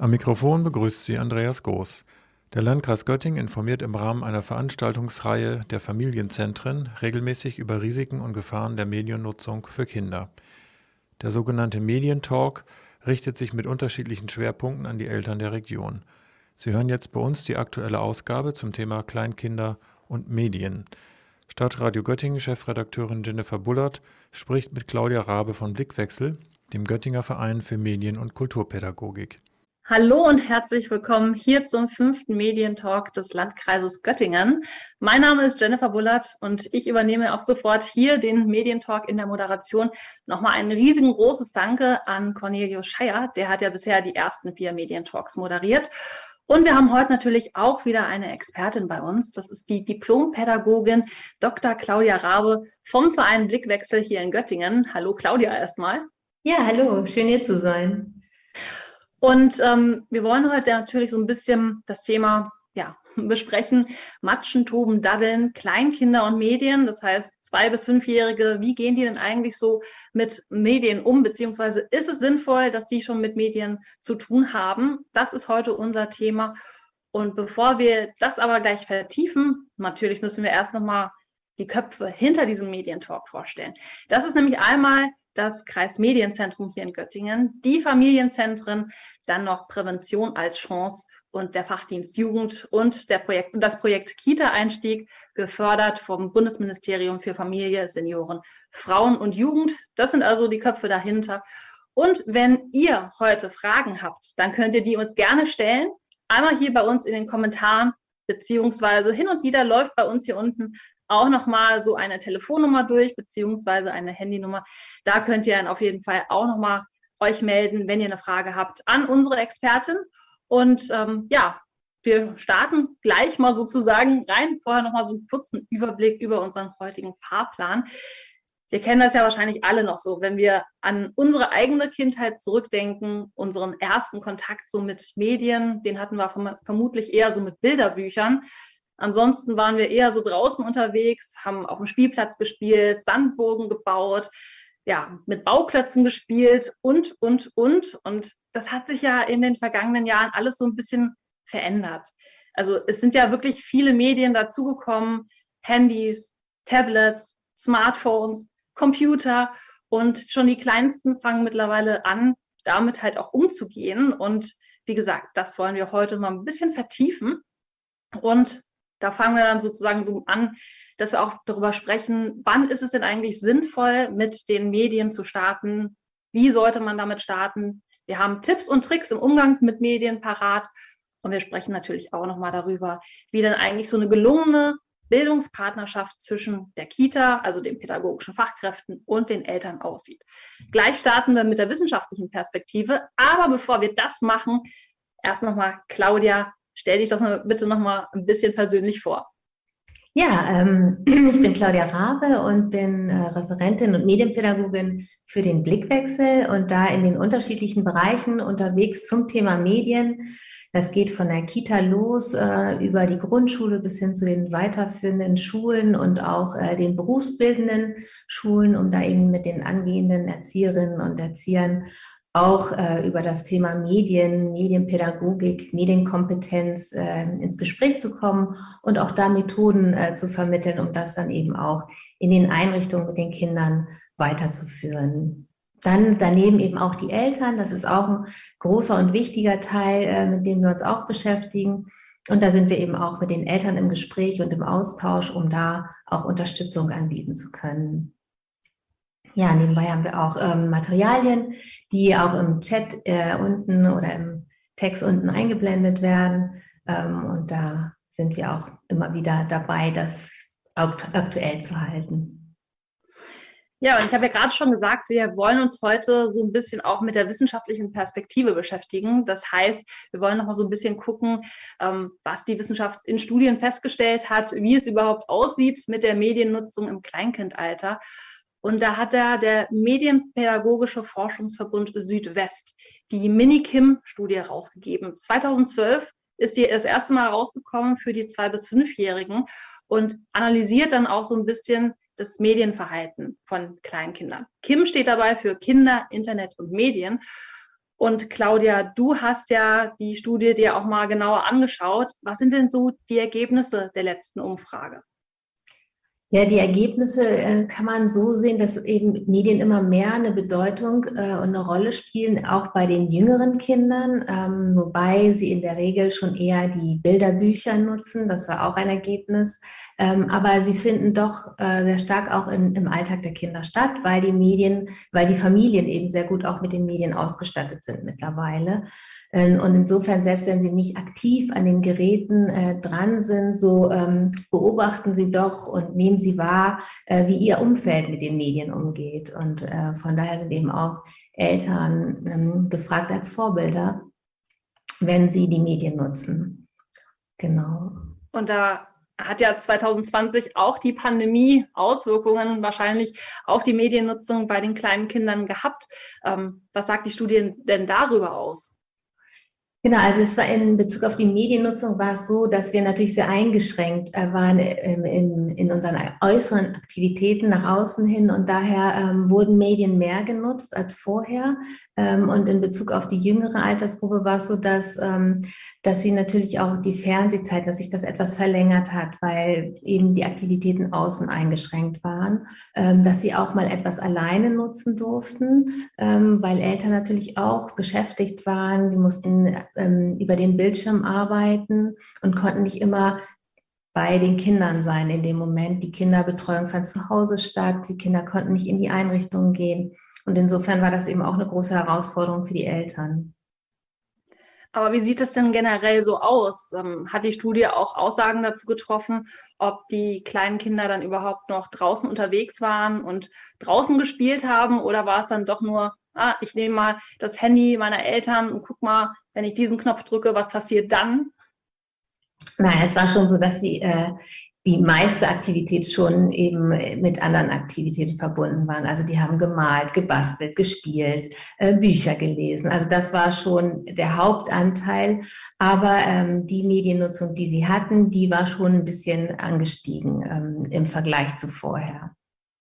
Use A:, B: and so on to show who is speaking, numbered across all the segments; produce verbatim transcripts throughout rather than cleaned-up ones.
A: Am Mikrofon begrüßt Sie Andreas Goos. Der Landkreis Göttingen informiert im Rahmen einer Veranstaltungsreihe der Familienzentren regelmäßig über Risiken und Gefahren der Mediennutzung für Kinder. Der sogenannte Medientalk richtet sich mit unterschiedlichen Schwerpunkten an die Eltern der Region. Sie hören jetzt bei uns die aktuelle Ausgabe zum Thema Kleinkinder und Medien. Stadtradio Göttingen-Chefredakteurin Jennifer Bullard spricht mit Claudia Rabe von Blickwechsel, dem Göttinger Verein für Medien- und Kulturpädagogik.
B: Hallo und herzlich willkommen hier zum fünften Medientalk des Landkreises Göttingen. Mein Name ist Jennifer Bullard und ich übernehme auch sofort hier den Medientalk in der Moderation. Nochmal ein riesengroßes Danke an Cornelius Scheier, der hat ja bisher die ersten vier Medientalks moderiert. Und wir haben heute natürlich auch wieder eine Expertin bei uns. Das ist die Diplompädagogin Doktor Claudia Rabe vom Verein Blickwechsel hier in Göttingen. Hallo Claudia erstmal.
C: Ja, hallo, schön hier zu sein.
B: Und ähm, wir wollen heute natürlich so ein bisschen das Thema ja, besprechen. Matschen, Toben, Daddeln, Kleinkinder und Medien. Das heißt, zwei- bis fünfjährige, wie gehen die denn eigentlich so mit Medien um? Beziehungsweise ist es sinnvoll, dass die schon mit Medien zu tun haben? Das ist heute unser Thema. Und bevor wir das aber gleich vertiefen, natürlich müssen wir erst nochmal die Köpfe hinter diesem Medientalk vorstellen. Das ist nämlich einmal das Kreismedienzentrum hier in Göttingen, die Familienzentren, dann noch Prävention als Chance und der Fachdienst Jugend und der Projekt, das Projekt Kita-Einstieg, gefördert vom Bundesministerium für Familie, Senioren, Frauen und Jugend. Das sind also die Köpfe dahinter. Und wenn ihr heute Fragen habt, dann könnt ihr die uns gerne stellen. Einmal hier bei uns in den Kommentaren, beziehungsweise hin und wieder läuft bei uns hier unten auch nochmal so eine Telefonnummer durch, beziehungsweise eine Handynummer. Da könnt ihr dann auf jeden Fall auch nochmal euch melden, wenn ihr eine Frage habt an unsere Expertin. Und ähm, ja, wir starten gleich mal sozusagen rein. Vorher nochmal so einen kurzen Überblick über unseren heutigen Fahrplan. Wir kennen das ja wahrscheinlich alle noch so, wenn wir an unsere eigene Kindheit zurückdenken, unseren ersten Kontakt so mit Medien, den hatten wir verm- vermutlich eher so mit Bilderbüchern. Ansonsten waren wir eher so draußen unterwegs, haben auf dem Spielplatz gespielt, Sandburgen gebaut, ja, mit Bauklötzen gespielt und, und, und. Und das hat sich ja in den vergangenen Jahren alles so ein bisschen verändert. Also es sind ja wirklich viele Medien dazugekommen, Handys, Tablets, Smartphones, Computer und schon die Kleinsten fangen mittlerweile an, damit halt auch umzugehen. Und wie gesagt, das wollen wir heute mal ein bisschen vertiefen. Und da fangen wir dann sozusagen so an, dass wir auch darüber sprechen, wann ist es denn eigentlich sinnvoll, mit den Medien zu starten? Wie sollte man damit starten? Wir haben Tipps und Tricks im Umgang mit Medien parat. Und wir sprechen natürlich auch nochmal darüber, wie denn eigentlich so eine gelungene Bildungspartnerschaft zwischen der Kita, also den pädagogischen Fachkräften und den Eltern aussieht. Gleich starten wir mit der wissenschaftlichen Perspektive. Aber bevor wir das machen, erst nochmal Claudia, stell dich doch mal bitte noch mal ein bisschen persönlich vor.
C: Ja, ähm, ich bin Claudia Rabe und bin äh, Referentin und Medienpädagogin für den Blickwechsel und da in den unterschiedlichen Bereichen unterwegs zum Thema Medien. Das geht von der Kita los, äh, über die Grundschule bis hin zu den weiterführenden Schulen und auch äh, den berufsbildenden Schulen, um da eben mit den angehenden Erzieherinnen und Erziehern auch äh, über das Thema Medien, Medienpädagogik, Medienkompetenz äh, ins Gespräch zu kommen und auch da Methoden äh, zu vermitteln, um das dann eben auch in den Einrichtungen mit den Kindern weiterzuführen. Dann daneben eben auch die Eltern, das ist auch ein großer und wichtiger Teil, äh, mit dem wir uns auch beschäftigen. Und da sind wir eben auch mit den Eltern im Gespräch und im Austausch, um da auch Unterstützung anbieten zu können. Ja, nebenbei haben wir auch ähm, Materialien, die auch im Chat äh, unten oder im Text unten eingeblendet werden. Ähm, und da sind wir auch immer wieder dabei, das akt- aktuell zu halten.
B: Ja, und ich habe ja gerade schon gesagt, wir wollen uns heute so ein bisschen auch mit der wissenschaftlichen Perspektive beschäftigen. Das heißt, wir wollen noch mal so ein bisschen gucken, ähm, was die Wissenschaft in Studien festgestellt hat, wie es überhaupt aussieht mit der Mediennutzung im Kleinkindalter. Und da hat da der Medienpädagogische Forschungsverbund Südwest die Mini-Kim-Studie rausgegeben. zweitausendzwölf ist die das erste Mal rausgekommen für die zwei- bis fünfjährigen und analysiert dann auch so ein bisschen das Medienverhalten von Kleinkindern. Kim steht dabei für Kinder, Internet und Medien. Und Claudia, du hast ja die Studie dir auch mal genauer angeschaut. Was sind denn so die Ergebnisse der letzten Umfrage?
C: Ja, die Ergebnisse äh, kann man so sehen, dass eben Medien immer mehr eine Bedeutung äh, und eine Rolle spielen, auch bei den jüngeren Kindern, ähm, wobei sie in der Regel schon eher die Bilderbücher nutzen. Das war auch ein Ergebnis. Ähm, aber sie finden doch äh, sehr stark auch in, im Alltag der Kinder statt, weil die Medien, weil die Familien eben sehr gut auch mit den Medien ausgestattet sind mittlerweile. Und insofern, selbst wenn Sie nicht aktiv an den Geräten äh, dran sind, so ähm, beobachten Sie doch und nehmen Sie wahr, äh, wie Ihr Umfeld mit den Medien umgeht. Und äh, von daher sind eben auch Eltern ähm, gefragt als Vorbilder, wenn sie die Medien nutzen. Genau.
B: Und da hat ja zwanzig zwanzig auch die Pandemie Auswirkungen wahrscheinlich auf die Mediennutzung bei den kleinen Kindern gehabt. Ähm, was sagt die Studie denn darüber aus?
C: Genau, also es war in Bezug auf die Mediennutzung war es so, dass wir natürlich sehr eingeschränkt äh, waren in, in, in unseren äußeren Aktivitäten nach außen hin und daher ähm, wurden Medien mehr genutzt als vorher. Ähm, und in Bezug auf die jüngere Altersgruppe war es so, dass, ähm, dass sie natürlich auch die Fernsehzeit, dass sich das etwas verlängert hat, weil eben die Aktivitäten außen eingeschränkt waren, ähm, dass sie auch mal etwas alleine nutzen durften, ähm, weil Eltern natürlich auch beschäftigt waren. Die mussten ähm, über den Bildschirm arbeiten und konnten nicht immer bei den Kindern sein in dem Moment. Die Kinderbetreuung fand zu Hause statt, die Kinder konnten nicht in die Einrichtungen gehen. Und insofern war das eben auch eine große Herausforderung für die Eltern.
B: Aber wie sieht es denn generell so aus? Ähm, hat die Studie auch Aussagen dazu getroffen, ob die kleinen Kinder dann überhaupt noch draußen unterwegs waren und draußen gespielt haben? Oder war es dann doch nur, ah, ich nehme mal das Handy meiner Eltern und guck mal, wenn ich diesen Knopf drücke, was passiert dann?
C: Nein, es war schon so, dass sie äh, die meiste Aktivität schon eben mit anderen Aktivitäten verbunden waren. Also die haben gemalt, gebastelt, gespielt, äh, Bücher gelesen. Also das war schon der Hauptanteil. Aber ähm, die Mediennutzung, die sie hatten, die war schon ein bisschen angestiegen ähm, im Vergleich zu vorher.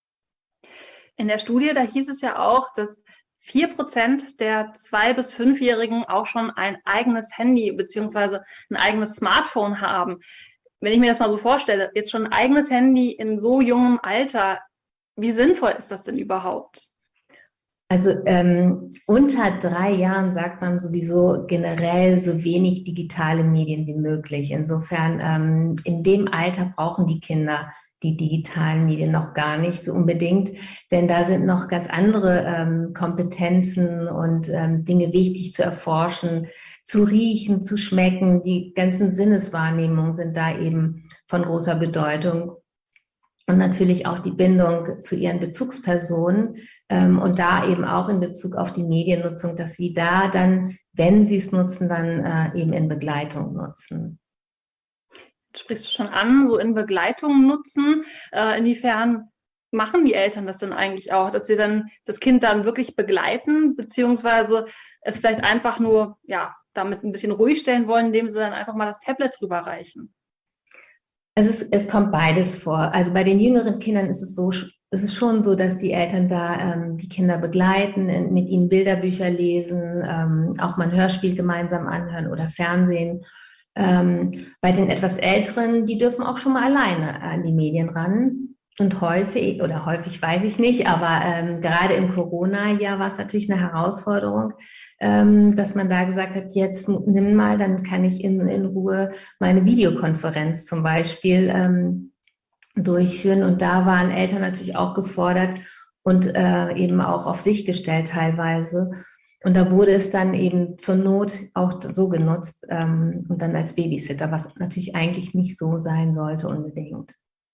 B: In der Studie, da hieß es ja auch, dass vier Prozent der zwei- bis fünfjährigen auch schon ein eigenes Handy beziehungsweise ein eigenes Smartphone haben. Wenn ich mir das mal so vorstelle, jetzt schon ein eigenes Handy in so jungem Alter, wie sinnvoll ist das denn überhaupt?
C: Also ähm, unter drei Jahren sagt man sowieso generell so wenig digitale Medien wie möglich. Insofern ähm, in dem Alter brauchen die Kinder die digitalen Medien noch gar nicht so unbedingt, denn da sind noch ganz andere ähm, Kompetenzen und ähm, Dinge wichtig zu erforschen, zu riechen, zu schmecken. Die ganzen Sinneswahrnehmungen sind da eben von großer Bedeutung. Und natürlich auch die Bindung zu ihren Bezugspersonen ähm, und da eben auch in Bezug auf die Mediennutzung, dass sie da dann, wenn sie es nutzen, dann äh, eben in Begleitung nutzen.
B: Sprichst du schon an, so in Begleitung nutzen? Äh, inwiefern machen die Eltern das denn eigentlich auch, dass sie dann das Kind dann wirklich begleiten, beziehungsweise es vielleicht einfach nur, ja, damit ein bisschen ruhig stellen wollen, indem sie dann einfach mal das Tablet drüber reichen?
C: Es, ist, es kommt beides vor. Also bei den jüngeren Kindern ist es so, es ist schon so, dass die Eltern da ähm, die Kinder begleiten, mit ihnen Bilderbücher lesen, ähm, auch mal ein Hörspiel gemeinsam anhören oder Fernsehen. Ähm, bei den etwas Älteren, die dürfen auch schon mal alleine an die Medien ran. Und häufig, oder häufig weiß ich nicht, aber ähm, gerade im Corona-Jahr war es natürlich eine Herausforderung, ähm, dass man da gesagt hat, jetzt nimm mal, dann kann ich in, in Ruhe meine Videokonferenz zum Beispiel ähm, durchführen. Und da waren Eltern natürlich auch gefordert und äh, eben auch auf sich gestellt teilweise. Und da wurde es dann eben zur Not auch so genutzt ähm, und dann als Babysitter, was natürlich eigentlich nicht so sein sollte unbedingt.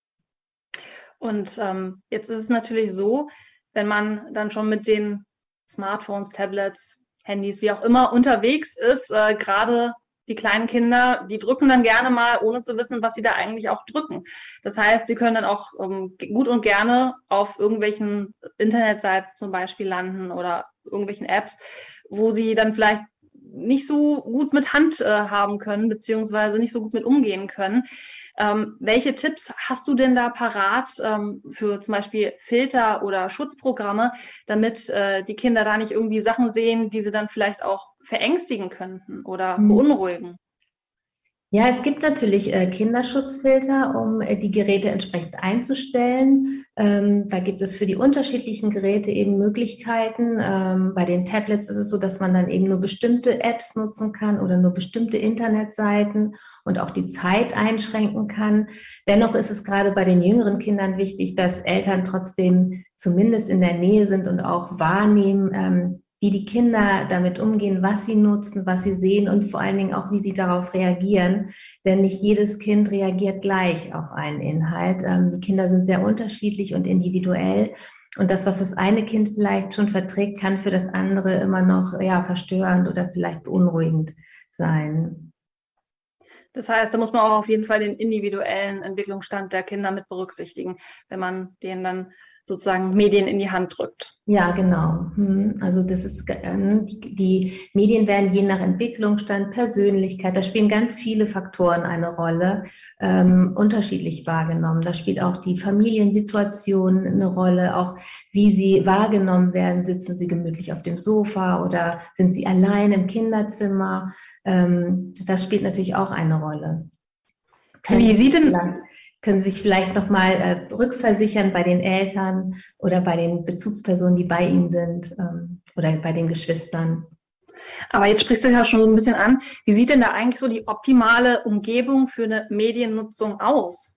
B: Und ähm, jetzt ist es natürlich so, wenn man dann schon mit den Smartphones, Tablets, Handys, wie auch immer unterwegs ist, äh, gerade die kleinen Kinder, die drücken dann gerne mal, ohne zu wissen, was sie da eigentlich auch drücken. Das heißt, sie können dann auch ähm, gut und gerne auf irgendwelchen Internetseiten zum Beispiel landen oder irgendwelchen Apps, wo sie dann vielleicht nicht so gut mit Hand äh, haben können, beziehungsweise nicht so gut mit umgehen können. Ähm, welche Tipps hast du denn da parat ähm, für zum Beispiel Filter oder Schutzprogramme, damit äh, die Kinder da nicht irgendwie Sachen sehen, die sie dann vielleicht auch verängstigen könnten oder
C: Mhm.
B: beunruhigen?
C: Ja, es gibt natürlich äh, Kinderschutzfilter, um äh, die Geräte entsprechend einzustellen. Ähm, da gibt es für die unterschiedlichen Geräte eben Möglichkeiten. Ähm, bei den Tablets ist es so, dass man dann eben nur bestimmte Apps nutzen kann oder nur bestimmte Internetseiten und auch die Zeit einschränken kann. Dennoch ist es gerade bei den jüngeren Kindern wichtig, dass Eltern trotzdem zumindest in der Nähe sind und auch wahrnehmen, ähm, wie die Kinder damit umgehen, was sie nutzen, was sie sehen und vor allen Dingen auch, wie sie darauf reagieren. Denn nicht jedes Kind reagiert gleich auf einen Inhalt. Ähm, die Kinder sind sehr unterschiedlich und individuell. Und das, was das eine Kind vielleicht schon verträgt, kann für das andere immer noch ja, verstörend oder vielleicht beunruhigend sein.
B: Das heißt, da muss man auch auf jeden Fall den individuellen Entwicklungsstand der Kinder mit berücksichtigen, wenn man denen dann sozusagen Medien in die Hand drückt.
C: Ja, genau. Also das ist, ähm, die, die Medien werden je nach Entwicklungsstand, Persönlichkeit, da spielen ganz viele Faktoren eine Rolle, ähm, unterschiedlich wahrgenommen. Da spielt auch die Familiensituation eine Rolle, auch wie sie wahrgenommen werden. Sitzen sie gemütlich auf dem Sofa oder sind sie allein im Kinderzimmer? Ähm, das spielt natürlich auch eine Rolle. Können
B: Wie
C: Sie
B: sieht denn
C: vielleicht, können Sie sich vielleicht nochmal äh, rückversichern bei den Eltern oder bei den Bezugspersonen, die bei Ihnen sind, ähm, oder bei den Geschwistern?
B: Aber jetzt sprichst du ja schon so ein bisschen an. Wie sieht denn da eigentlich so die optimale Umgebung für eine Mediennutzung aus?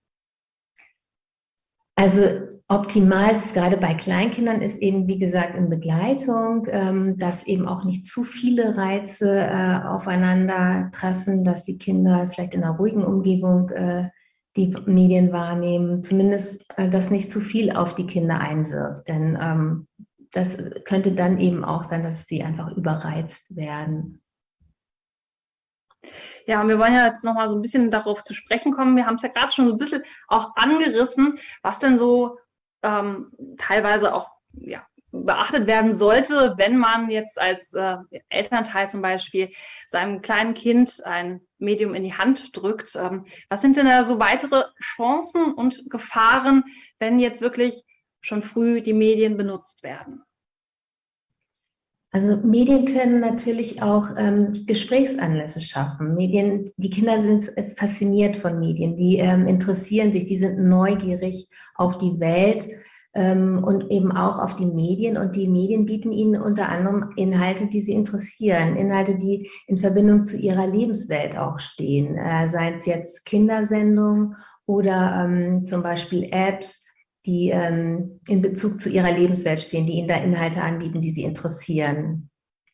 C: Also optimal, gerade bei Kleinkindern, ist eben, wie gesagt, in Begleitung, ähm, dass eben auch nicht zu viele Reize äh, aufeinandertreffen, dass die Kinder vielleicht in einer ruhigen Umgebung äh, die Medien wahrnehmen, zumindest, äh, dass nicht zu viel auf die Kinder einwirkt. Denn ähm, das könnte dann eben auch sein, dass sie einfach überreizt werden.
B: Ja, und wir wollen ja jetzt nochmal so ein bisschen darauf zu sprechen kommen. Wir haben es ja gerade schon so ein bisschen auch angerissen, was denn so ähm, teilweise auch ja, beachtet werden sollte, wenn man jetzt als äh, Elternteil zum Beispiel seinem kleinen Kind ein Medium in die Hand drückt. Ähm, was sind denn da so weitere Chancen und Gefahren, wenn jetzt wirklich schon früh die Medien benutzt werden?
C: Also Medien können natürlich auch ähm, Gesprächsanlässe schaffen. Medien, die Kinder sind fasziniert von Medien, die ähm, interessieren sich, die sind neugierig auf die Welt ähm, und eben auch auf die Medien. Und die Medien bieten ihnen unter anderem Inhalte, die sie interessieren, Inhalte, die in Verbindung zu ihrer Lebenswelt auch stehen, äh, sei es jetzt Kindersendungen oder ähm, zum Beispiel Apps, die ähm, in Bezug zu ihrer Lebenswelt stehen, die ihnen da Inhalte anbieten, die sie interessieren.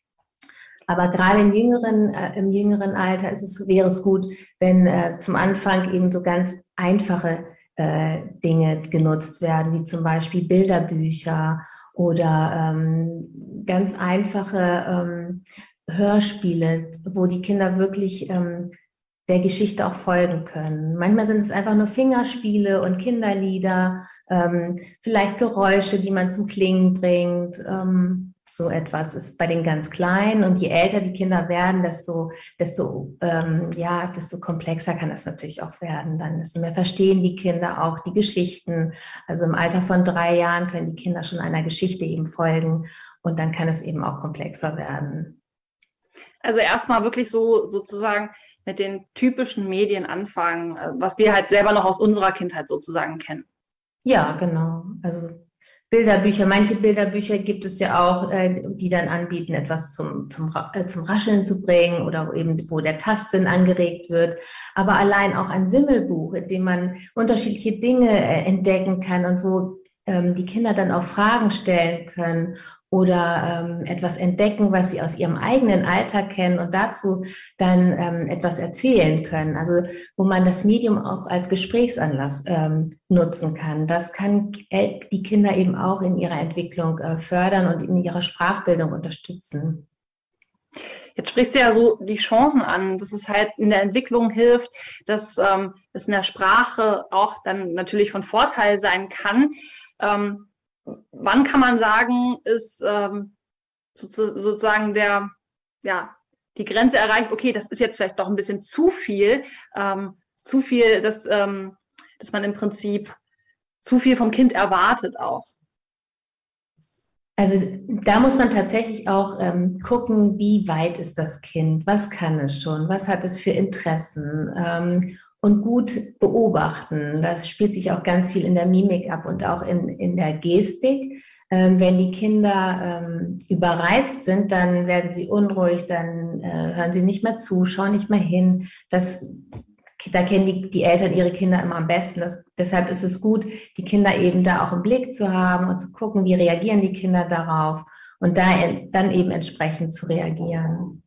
C: Aber gerade im jüngeren, äh, im jüngeren Alter ist es, wäre es gut, wenn äh, zum Anfang eben so ganz einfache äh, Dinge genutzt werden, wie zum Beispiel Bilderbücher oder ähm, ganz einfache ähm, Hörspiele, wo die Kinder wirklich ähm, der Geschichte auch folgen können. Manchmal sind es einfach nur Fingerspiele und Kinderlieder, ähm, vielleicht Geräusche, die man zum Klingen bringt. Ähm, so etwas ist bei den ganz Kleinen. Und je älter die Kinder werden, desto, desto, ähm, ja, desto komplexer kann das natürlich auch werden. Dann desto mehr verstehen die Kinder auch die Geschichten. Also im Alter von drei Jahren können die Kinder schon einer Geschichte eben folgen. Und dann kann es eben auch komplexer werden.
B: Also erstmal wirklich so sozusagen mit den typischen Medien anfangen, was wir halt selber noch aus unserer Kindheit sozusagen kennen.
C: Ja, genau. Also Bilderbücher, manche Bilderbücher gibt es ja auch, äh, die dann anbieten, etwas zum, zum, äh, zum Rascheln zu bringen oder eben, wo der Tastsinn angeregt wird. Aber allein auch ein Wimmelbuch, in dem man unterschiedliche Dinge äh, entdecken kann und wo ähm, die Kinder dann auch Fragen stellen können oder ähm, etwas entdecken, was sie aus ihrem eigenen Alltag kennen und dazu dann ähm, etwas erzählen können. Also wo man das Medium auch als Gesprächsanlass ähm, nutzen kann. Das kann die Kinder eben auch in ihrer Entwicklung äh, fördern und in ihrer Sprachbildung unterstützen.
B: Jetzt sprichst du ja so die Chancen an, dass es halt in der Entwicklung hilft, dass ähm, es in der Sprache auch dann natürlich von Vorteil sein kann. Ähm, wann kann man sagen, ist ähm, sozusagen der, ja, die Grenze erreicht, okay, das ist jetzt vielleicht doch ein bisschen zu viel, ähm, zu viel, dass, ähm, dass man im Prinzip zu viel vom Kind erwartet auch?
C: Also da muss man tatsächlich auch ähm, gucken, wie weit ist das Kind, was kann es schon, was hat es für Interessen ähm, und gut beobachten. Das spielt sich auch ganz viel in der Mimik ab und auch in, in der Gestik. Ähm, wenn die Kinder ähm, überreizt sind, dann werden sie unruhig, dann äh, hören sie nicht mehr zu, schauen nicht mehr hin. Das Da kennen die, die Eltern ihre Kinder immer am besten. Das, deshalb ist es gut, die Kinder eben da auch im Blick zu haben und zu gucken, wie reagieren die Kinder darauf und da dann eben entsprechend zu reagieren.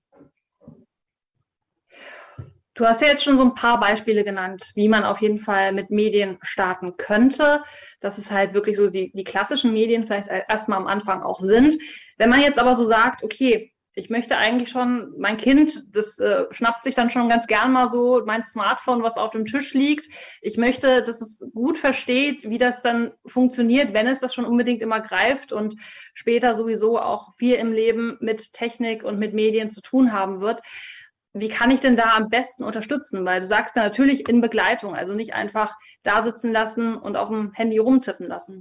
B: Du hast ja jetzt schon so ein paar Beispiele genannt, wie man auf jeden Fall mit Medien starten könnte, dass es halt wirklich so die, die klassischen Medien vielleicht erstmal am Anfang auch sind. Wenn man jetzt aber so sagt, okay, ich möchte eigentlich schon, mein Kind, das äh, schnappt sich dann schon ganz gern mal so mein Smartphone, was auf dem Tisch liegt. Ich möchte, dass es gut versteht, wie das dann funktioniert, wenn es das schon unbedingt immer greift und später sowieso auch viel im Leben mit Technik und mit Medien zu tun haben wird. Wie kann ich denn da am besten unterstützen? Weil du sagst ja natürlich in Begleitung, also nicht einfach da sitzen lassen und auf dem Handy rumtippen lassen.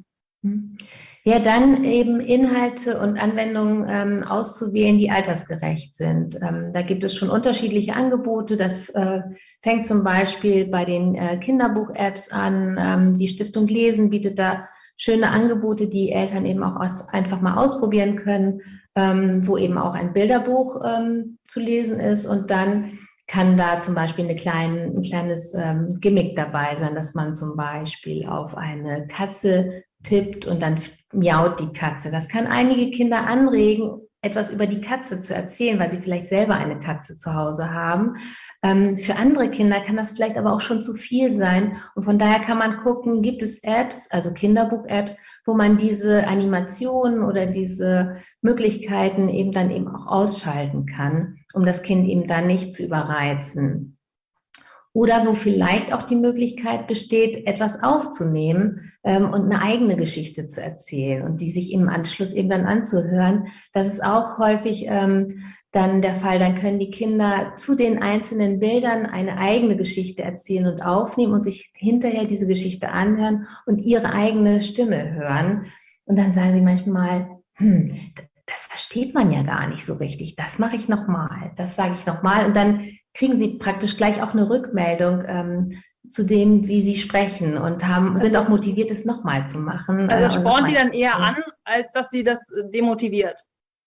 C: Ja, dann eben Inhalte und Anwendungen ähm, auszuwählen, die altersgerecht sind. Ähm, da gibt es schon unterschiedliche Angebote. Das äh, fängt zum Beispiel bei den äh, Kinderbuch-Apps an. Ähm, die Stiftung Lesen bietet da schöne Angebote, die Eltern eben auch aus, einfach mal ausprobieren können, ähm, wo eben auch ein Bilderbuch ähm, zu lesen ist. Und dann kann da zum Beispiel eine kleine, ein kleines ähm, Gimmick dabei sein, dass man zum Beispiel auf eine Katze tippt und dann miaut die Katze. Das kann einige Kinder anregen, etwas über die Katze zu erzählen, weil sie vielleicht selber eine Katze zu Hause haben. Ähm, für andere Kinder kann das vielleicht aber auch schon zu viel sein. Und von daher kann man gucken, gibt es Apps, also Kinderbuch-Apps, wo man diese Animationen oder diese Möglichkeiten eben dann eben auch ausschalten kann, um das Kind eben dann nicht zu überreizen. Oder wo vielleicht auch die Möglichkeit besteht, etwas aufzunehmen ähm, und eine eigene Geschichte zu erzählen und die sich im Anschluss eben dann anzuhören. Das ist auch häufig ähm, dann der Fall. Dann können die Kinder zu den einzelnen Bildern eine eigene Geschichte erzählen und aufnehmen und sich hinterher diese Geschichte anhören und ihre eigene Stimme hören. Und dann sagen sie manchmal, hm, das versteht man ja gar nicht so richtig. Das mache ich nochmal, das sage ich nochmal. Und dann kriegen sie praktisch gleich auch eine Rückmeldung ähm, zu dem, wie sie sprechen und haben, sind auch motiviert, es nochmal zu machen.
B: Also das spornt die dann eher an, als dass sie das demotiviert?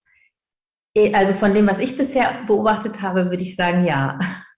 C: Also von dem, was ich bisher beobachtet habe, würde ich sagen, ja.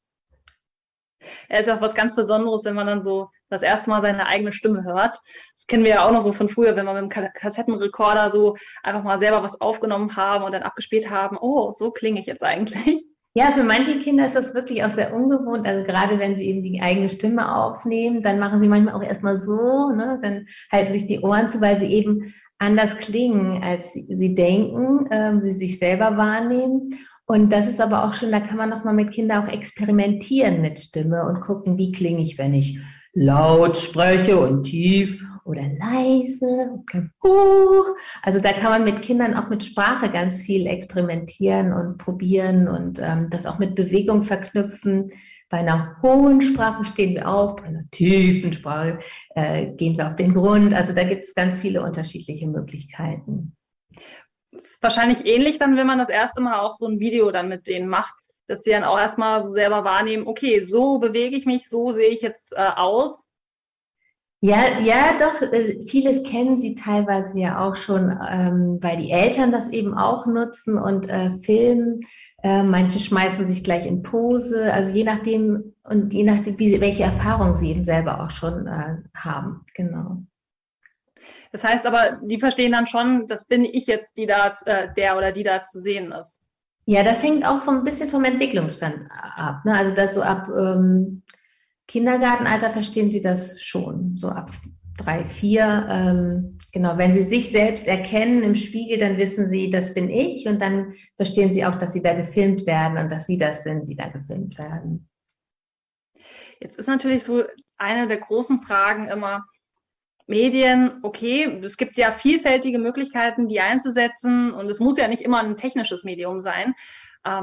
B: Es ist auch was ganz Besonderes, wenn man dann so das erste Mal seine eigene Stimme hört. Das kennen wir ja auch noch so von früher, wenn wir mit dem Kassettenrekorder so einfach mal selber was aufgenommen haben und dann abgespielt haben. Oh, so klinge ich jetzt eigentlich.
C: Ja, für manche Kinder ist das wirklich auch sehr ungewohnt. Also gerade wenn sie eben die eigene Stimme aufnehmen, dann machen sie manchmal auch erstmal so, ne? Dann halten sich die Ohren zu, weil sie eben anders klingen, als sie, sie denken, ähm, sie sich selber wahrnehmen. Und das ist aber auch schön, da kann man nochmal mit Kindern auch experimentieren mit Stimme und gucken, wie klinge ich, wenn ich laut spreche und tief oder leise und ganz hoch. Also da kann man mit Kindern auch mit Sprache ganz viel experimentieren und probieren und ähm, das auch mit Bewegung verknüpfen. Bei einer hohen Sprache stehen wir auf, bei einer tiefen Sprache äh, gehen wir auf den Grund. Also da gibt es ganz viele unterschiedliche Möglichkeiten.
B: Das ist wahrscheinlich ähnlich dann, wenn man das erste Mal auch so ein Video dann mit denen macht, dass sie dann auch erstmal so selber wahrnehmen, okay, so bewege ich mich, so sehe ich jetzt äh, aus.
C: Ja, ja, doch, äh, vieles kennen sie teilweise ja auch schon, ähm, weil die Eltern das eben auch nutzen und äh, filmen. Äh, manche schmeißen sich gleich in Pose, also je nachdem und je nachdem, wie, welche Erfahrungen sie eben selber auch schon äh, haben, genau.
B: Das heißt aber, die verstehen dann schon, das bin ich jetzt, die da, äh, der oder die da zu sehen ist.
C: Ja, das hängt auch vom, ein bisschen vom Entwicklungsstand ab, ne? Also das so ab ähm, Kindergartenalter verstehen sie das schon, so ab drei, vier. Ähm, genau, wenn sie sich selbst erkennen im Spiegel, dann wissen sie, das bin ich. Und dann verstehen sie auch, dass sie da gefilmt werden und dass sie das sind, die da gefilmt werden.
B: Jetzt ist natürlich so eine der großen Fragen immer, Medien, okay, es gibt ja vielfältige Möglichkeiten, die einzusetzen und es muss ja nicht immer ein technisches Medium sein. Ähm,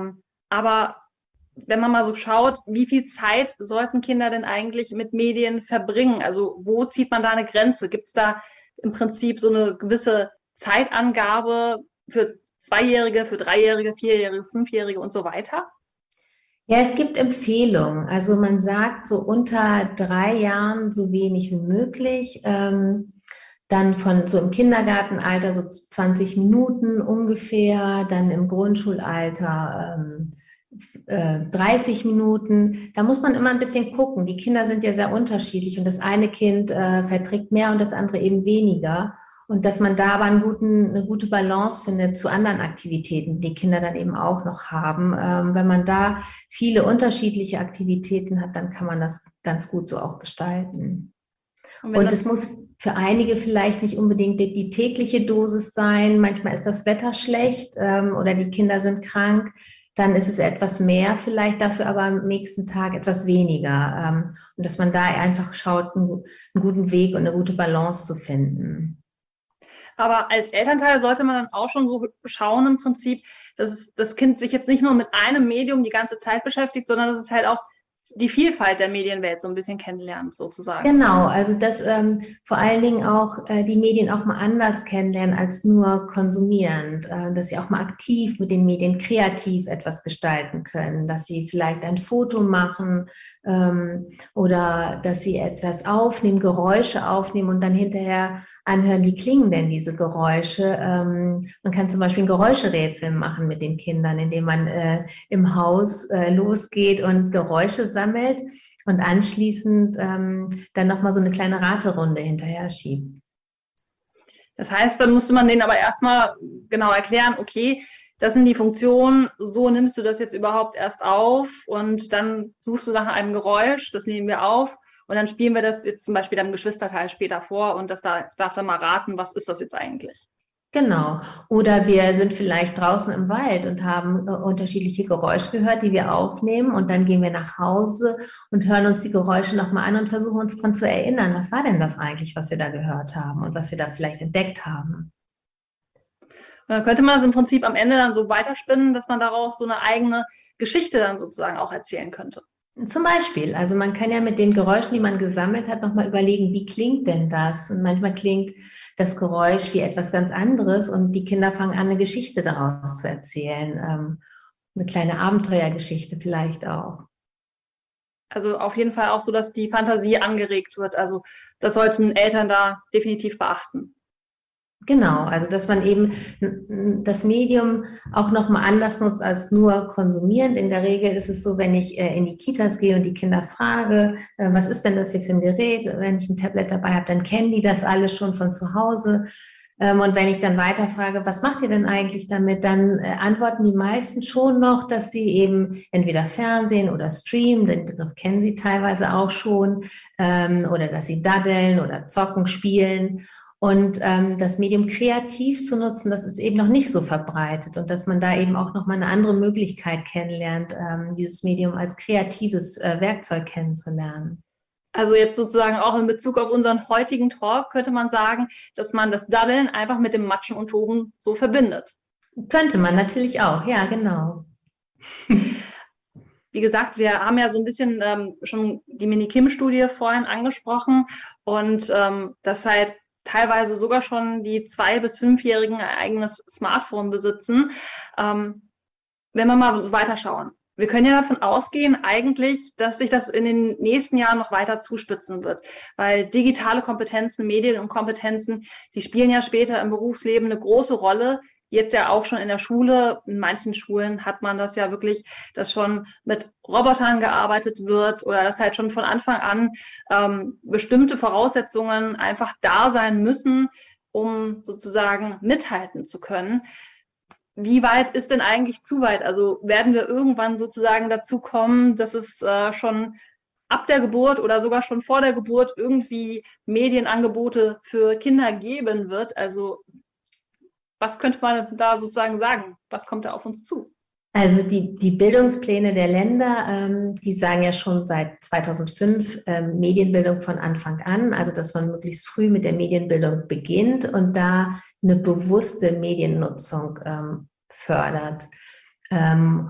B: Aber wenn man mal so schaut, wie viel Zeit sollten Kinder denn eigentlich mit Medien verbringen? Also wo zieht man da eine Grenze? Gibt es da im Prinzip so eine gewisse Zeitangabe für Zweijährige, für Dreijährige, Vierjährige, Fünfjährige und so weiter?
C: Ja, es gibt Empfehlungen. Also man sagt so unter drei Jahren so wenig wie möglich. Ähm, dann von so im Kindergartenalter so zwanzig Minuten ungefähr, dann im Grundschulalter ähm, äh, dreißig Minuten. Da muss man immer ein bisschen gucken. Die Kinder sind ja sehr unterschiedlich und das eine Kind äh, verträgt mehr und das andere eben weniger. Und dass man da aber einen guten, eine gute Balance findet zu anderen Aktivitäten, die Kinder dann eben auch noch haben. Ähm, wenn man da viele unterschiedliche Aktivitäten hat, dann kann man das ganz gut so auch gestalten. Und, und es muss für einige vielleicht nicht unbedingt die, die tägliche Dosis sein. Manchmal ist das Wetter schlecht ähm, oder die Kinder sind krank. Dann ist es etwas mehr vielleicht, dafür aber am nächsten Tag etwas weniger. Ähm, und dass man da einfach schaut, einen, einen guten Weg und eine gute Balance zu finden.
B: Aber als Elternteil sollte man dann auch schon so schauen im Prinzip, dass es, das Kind sich jetzt nicht nur mit einem Medium die ganze Zeit beschäftigt, sondern dass es halt auch die Vielfalt der Medienwelt so ein bisschen kennenlernt, sozusagen.
C: Genau, also dass ähm, vor allen Dingen auch äh, die Medien auch mal anders kennenlernen als nur konsumierend, äh, dass sie auch mal aktiv mit den Medien kreativ etwas gestalten können, dass sie vielleicht ein Foto machen ähm, oder dass sie etwas aufnehmen, Geräusche aufnehmen und dann hinterher anhören, wie klingen denn diese Geräusche. Ähm, man kann zum Beispiel ein Geräuscherätsel machen mit den Kindern, indem man äh, im Haus äh, losgeht und Geräusche sammelt und anschließend ähm, dann nochmal so eine kleine Raterunde hinterher schiebt.
B: Das heißt, dann musste man denen aber erstmal genau erklären, okay, das sind die Funktionen, so nimmst du das jetzt überhaupt erst auf und dann suchst du nach einem Geräusch, das nehmen wir auf. Und dann spielen wir das jetzt zum Beispiel deinem Geschwisterteil später vor und das darf, darf dann mal raten, was ist das jetzt eigentlich?
C: Genau. Oder wir sind vielleicht draußen im Wald und haben äh, unterschiedliche Geräusche gehört, die wir aufnehmen. Und dann gehen wir nach Hause und hören uns die Geräusche nochmal an und versuchen uns daran zu erinnern, was war denn das eigentlich, was wir da gehört haben und was wir da vielleicht entdeckt haben.
B: Und dann könnte man das im Prinzip am Ende dann so weiterspinnen, dass man daraus so eine eigene Geschichte dann sozusagen auch erzählen könnte.
C: Zum Beispiel, also man kann ja mit den Geräuschen, die man gesammelt hat, nochmal überlegen, wie klingt denn das? Und manchmal klingt das Geräusch wie etwas ganz anderes und die Kinder fangen an, eine Geschichte daraus zu erzählen. Ähm, eine kleine Abenteuergeschichte vielleicht auch.
B: Also auf jeden Fall auch so, dass die Fantasie angeregt wird. Also das sollten Eltern da definitiv beachten.
C: Genau, also dass man eben das Medium auch nochmal anders nutzt als nur konsumierend. In der Regel ist es so, wenn ich in die Kitas gehe und die Kinder frage, was ist denn das hier für ein Gerät? Wenn ich ein Tablet dabei habe, dann kennen die das alles schon von zu Hause. Und wenn ich dann weiterfrage, was macht ihr denn eigentlich damit, dann antworten die meisten schon noch, dass sie eben entweder Fernsehen oder streamen, den Begriff kennen sie teilweise auch schon, oder dass sie daddeln oder zocken, spielen. Und ähm, das Medium kreativ zu nutzen, das ist eben noch nicht so verbreitet und dass man da eben auch nochmal eine andere Möglichkeit kennenlernt, ähm, dieses Medium als kreatives äh, Werkzeug kennenzulernen.
B: Also jetzt sozusagen auch in Bezug auf unseren heutigen Talk könnte man sagen, dass man das Daddeln einfach mit dem Matschen und Toben so verbindet.
C: Könnte man natürlich auch, ja, genau.
B: Wie gesagt, wir haben ja so ein bisschen ähm, schon die Mini-Kim-Studie vorhin angesprochen und ähm, das halt teilweise sogar schon die zwei- bis fünfjährigen ein eigenes Smartphone besitzen. Ähm, wenn wir mal so weiterschauen. Wir können ja davon ausgehen eigentlich, dass sich das in den nächsten Jahren noch weiter zuspitzen wird, weil digitale Kompetenzen, Medienkompetenzen, die spielen ja später im Berufsleben eine große Rolle. Jetzt ja auch schon in der Schule. In manchen Schulen hat man das ja wirklich, dass schon mit Robotern gearbeitet wird oder dass halt schon von Anfang an ähm, bestimmte Voraussetzungen einfach da sein müssen, um sozusagen mithalten zu können. Wie weit ist denn eigentlich zu weit? Also werden wir irgendwann sozusagen dazu kommen, dass es äh, schon ab der Geburt oder sogar schon vor der Geburt irgendwie Medienangebote für Kinder geben wird? Also was könnte man da sozusagen sagen? Was kommt da auf uns zu?
C: Also die, die Bildungspläne der Länder, ähm, die sagen ja schon seit zweitausendfünf ähm, Medienbildung von Anfang an, also dass man möglichst früh mit der Medienbildung beginnt und da eine bewusste Mediennutzung ähm, fördert. Ähm,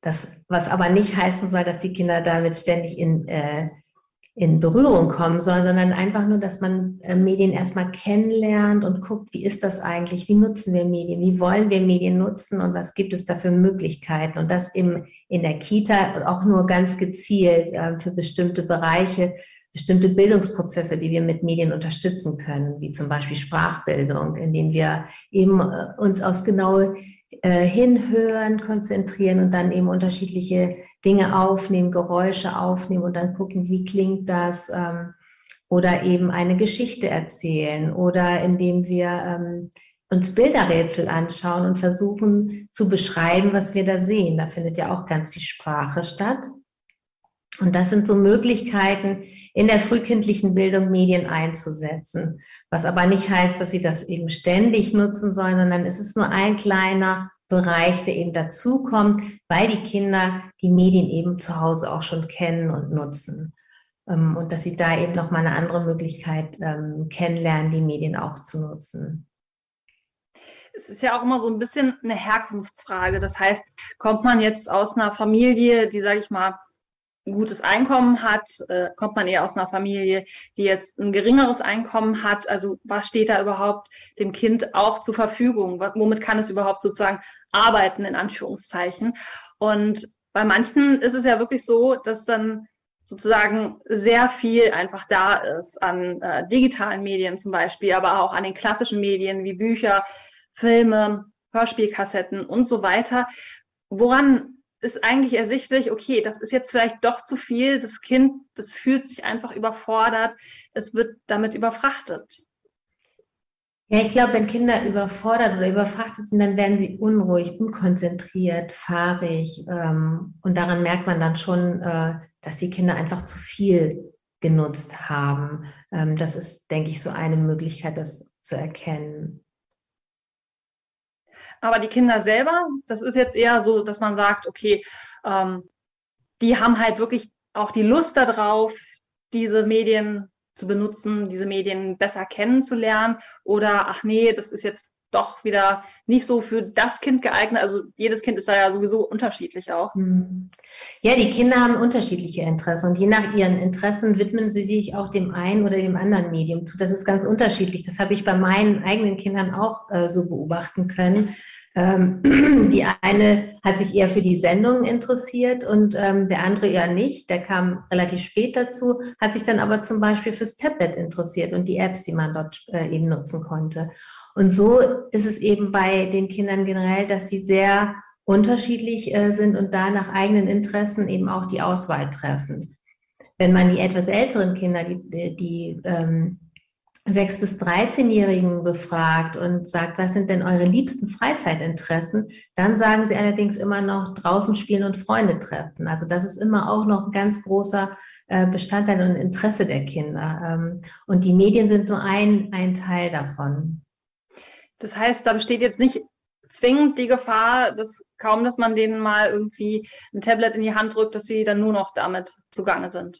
C: Das, was aber nicht heißen soll, dass die Kinder damit ständig in, äh, in Berührung kommen sollen, sondern einfach nur, dass man äh, Medien erstmal kennenlernt und guckt, wie ist das eigentlich, wie nutzen wir Medien, wie wollen wir Medien nutzen und was gibt es da für Möglichkeiten. Und das eben in der Kita auch nur ganz gezielt äh, für bestimmte Bereiche, bestimmte Bildungsprozesse, die wir mit Medien unterstützen können, wie zum Beispiel Sprachbildung, indem wir eben äh, uns aufs genaue äh, Hinhören konzentrieren und dann eben unterschiedliche Dinge aufnehmen, Geräusche aufnehmen und dann gucken, wie klingt das, ähm, oder eben eine Geschichte erzählen oder indem wir ähm, uns Bilderrätsel anschauen und versuchen zu beschreiben, was wir da sehen. Da findet ja auch ganz viel Sprache statt. Und das sind so Möglichkeiten, in der frühkindlichen Bildung Medien einzusetzen. Was aber nicht heißt, dass sie das eben ständig nutzen sollen, sondern es ist nur ein kleiner Bereich, der eben dazukommt, weil die Kinder die Medien eben zu Hause auch schon kennen und nutzen. Und dass sie da eben nochmal eine andere Möglichkeit ähm, kennenlernen, die Medien auch zu nutzen.
B: Es ist ja auch immer so ein bisschen eine Herkunftsfrage. Das heißt, kommt man jetzt aus einer Familie, die, sage ich mal, ein gutes Einkommen hat, äh, kommt man eher aus einer Familie, die jetzt ein geringeres Einkommen hat. Also was steht da überhaupt dem Kind auch zur Verfügung? Womit kann es überhaupt sozusagen arbeiten, in Anführungszeichen? Und bei manchen ist es ja wirklich so, dass dann sozusagen sehr viel einfach da ist an äh, digitalen Medien zum Beispiel, aber auch an den klassischen Medien wie Bücher, Filme, Hörspielkassetten und so weiter. Woran ist eigentlich ersichtlich, okay, das ist jetzt vielleicht doch zu viel, das Kind, das fühlt sich einfach überfordert, es wird damit überfrachtet.
C: Ja, ich glaube, wenn Kinder überfordert oder überfrachtet sind, dann werden sie unruhig, unkonzentriert, fahrig. Ähm, und daran merkt man dann schon, äh, dass die Kinder einfach zu viel genutzt haben. Ähm, das ist, denke ich, so eine Möglichkeit, das zu erkennen.
B: Aber die Kinder selber, das ist jetzt eher so, dass man sagt, okay, ähm, die haben halt wirklich auch die Lust darauf, diese Medien zu benutzen, diese Medien besser kennenzulernen. Oder, ach nee, das ist jetzt doch wieder nicht so für das Kind geeignet. Also jedes Kind ist da ja sowieso unterschiedlich auch.
C: Ja, die Kinder haben unterschiedliche Interessen und je nach ihren Interessen widmen sie sich auch dem einen oder dem anderen Medium zu. Das ist ganz unterschiedlich. Das habe ich bei meinen eigenen Kindern auch äh, so beobachten können. Ähm, die eine hat sich eher für die Sendungen interessiert und ähm, der andere eher nicht. Der kam relativ spät dazu, hat sich dann aber zum Beispiel fürs Tablet interessiert und die Apps, die man dort äh, eben nutzen konnte. Und so ist es eben bei den Kindern generell, dass sie sehr unterschiedlich äh, sind und da nach eigenen Interessen eben auch die Auswahl treffen. Wenn man die etwas älteren Kinder, die, die, die ähm, sechs- bis dreizehnjährigen befragt und sagt, was sind denn eure liebsten Freizeitinteressen, dann sagen sie allerdings immer noch draußen spielen und Freunde treffen. Also das ist immer auch noch ein ganz großer äh, Bestandteil und Interesse der Kinder. Ähm, und die Medien sind nur ein, ein Teil davon.
B: Das heißt, da besteht jetzt nicht zwingend die Gefahr, dass kaum, dass man denen mal irgendwie ein Tablet in die Hand drückt, dass sie dann nur noch damit zugange sind.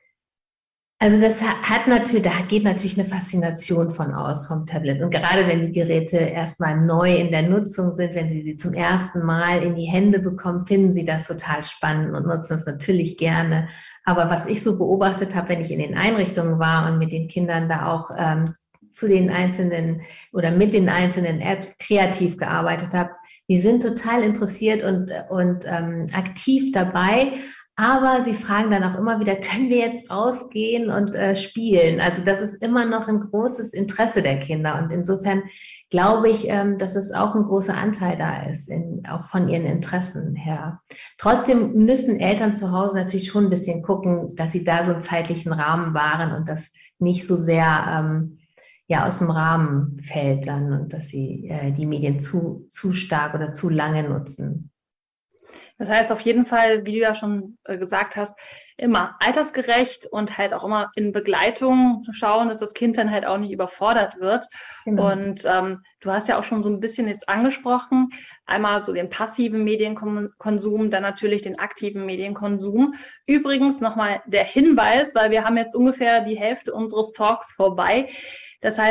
C: Also das hat natürlich, da geht natürlich eine Faszination von aus vom Tablet. Und gerade wenn die Geräte erstmal neu in der Nutzung sind, wenn sie sie zum ersten Mal in die Hände bekommen, finden sie das total spannend und nutzen es natürlich gerne. Aber was ich so beobachtet habe, wenn ich in den Einrichtungen war und mit den Kindern da auch ähm, zu den einzelnen oder mit den einzelnen Apps kreativ gearbeitet habe, die sind total interessiert und, und ähm, aktiv dabei. Aber sie fragen dann auch immer wieder, können wir jetzt rausgehen und äh, spielen? Also das ist immer noch ein großes Interesse der Kinder. Und insofern glaube ich, ähm, dass es auch ein großer Anteil da ist, in, auch von ihren Interessen her. Trotzdem müssen Eltern zu Hause natürlich schon ein bisschen gucken, dass sie da so einen zeitlichen Rahmen wahren und das nicht so sehr ähm, ja, aus dem Rahmen fällt dann und dass sie äh, die Medien zu, zu stark oder zu lange nutzen.
B: Das heißt auf jeden Fall, wie du ja schon äh, gesagt hast, immer altersgerecht und halt auch immer in Begleitung schauen, dass das Kind dann halt auch nicht überfordert wird. Genau. Und ähm, du hast ja auch schon so ein bisschen jetzt angesprochen, einmal so den passiven Medienkonsum, dann natürlich den aktiven Medienkonsum. Übrigens nochmal der Hinweis, weil wir haben jetzt ungefähr die Hälfte unseres Talks vorbei. Das heißt,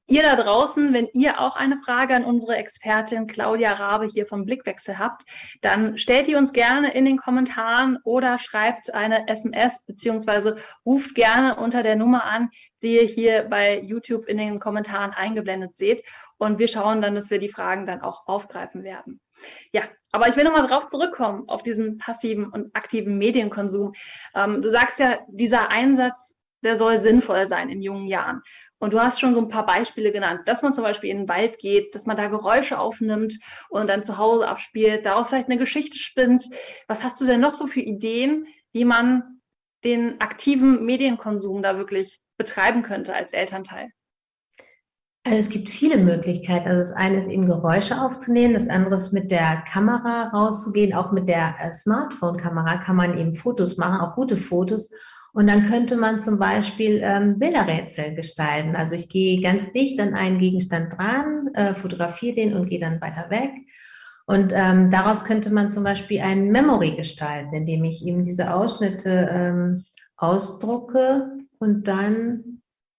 B: ihr da draußen, wenn ihr auch eine Frage an unsere Expertin Claudia Rabe hier vom Blickwechsel habt, dann stellt die uns gerne in den Kommentaren oder schreibt eine S M S beziehungsweise ruft gerne unter der Nummer an, die ihr hier bei YouTube in den Kommentaren eingeblendet seht. Und wir schauen dann, dass wir die Fragen dann auch aufgreifen werden. Ja, aber ich will nochmal drauf zurückkommen, auf diesen passiven und aktiven Medienkonsum. Ähm, du sagst ja, dieser Einsatz, der soll sinnvoll sein in jungen Jahren. Und du hast schon so ein paar Beispiele genannt, dass man zum Beispiel in den Wald geht, dass man da Geräusche aufnimmt und dann zu Hause abspielt, daraus vielleicht eine Geschichte spinnt. Was hast du denn noch so für Ideen, wie man den aktiven Medienkonsum da wirklich betreiben könnte als Elternteil?
C: Also es gibt viele Möglichkeiten. Also das eine ist eben Geräusche aufzunehmen, das andere ist mit der Kamera rauszugehen. Auch mit der äh, Smartphone-Kamera kann man eben Fotos machen, auch gute Fotos. Und dann könnte man zum Beispiel ähm, Bilderrätsel gestalten. Also ich gehe ganz dicht an einen Gegenstand dran, äh, fotografiere den und gehe dann weiter weg. Und ähm, daraus könnte man zum Beispiel ein Memory gestalten, indem ich eben diese Ausschnitte ähm, ausdrucke und dann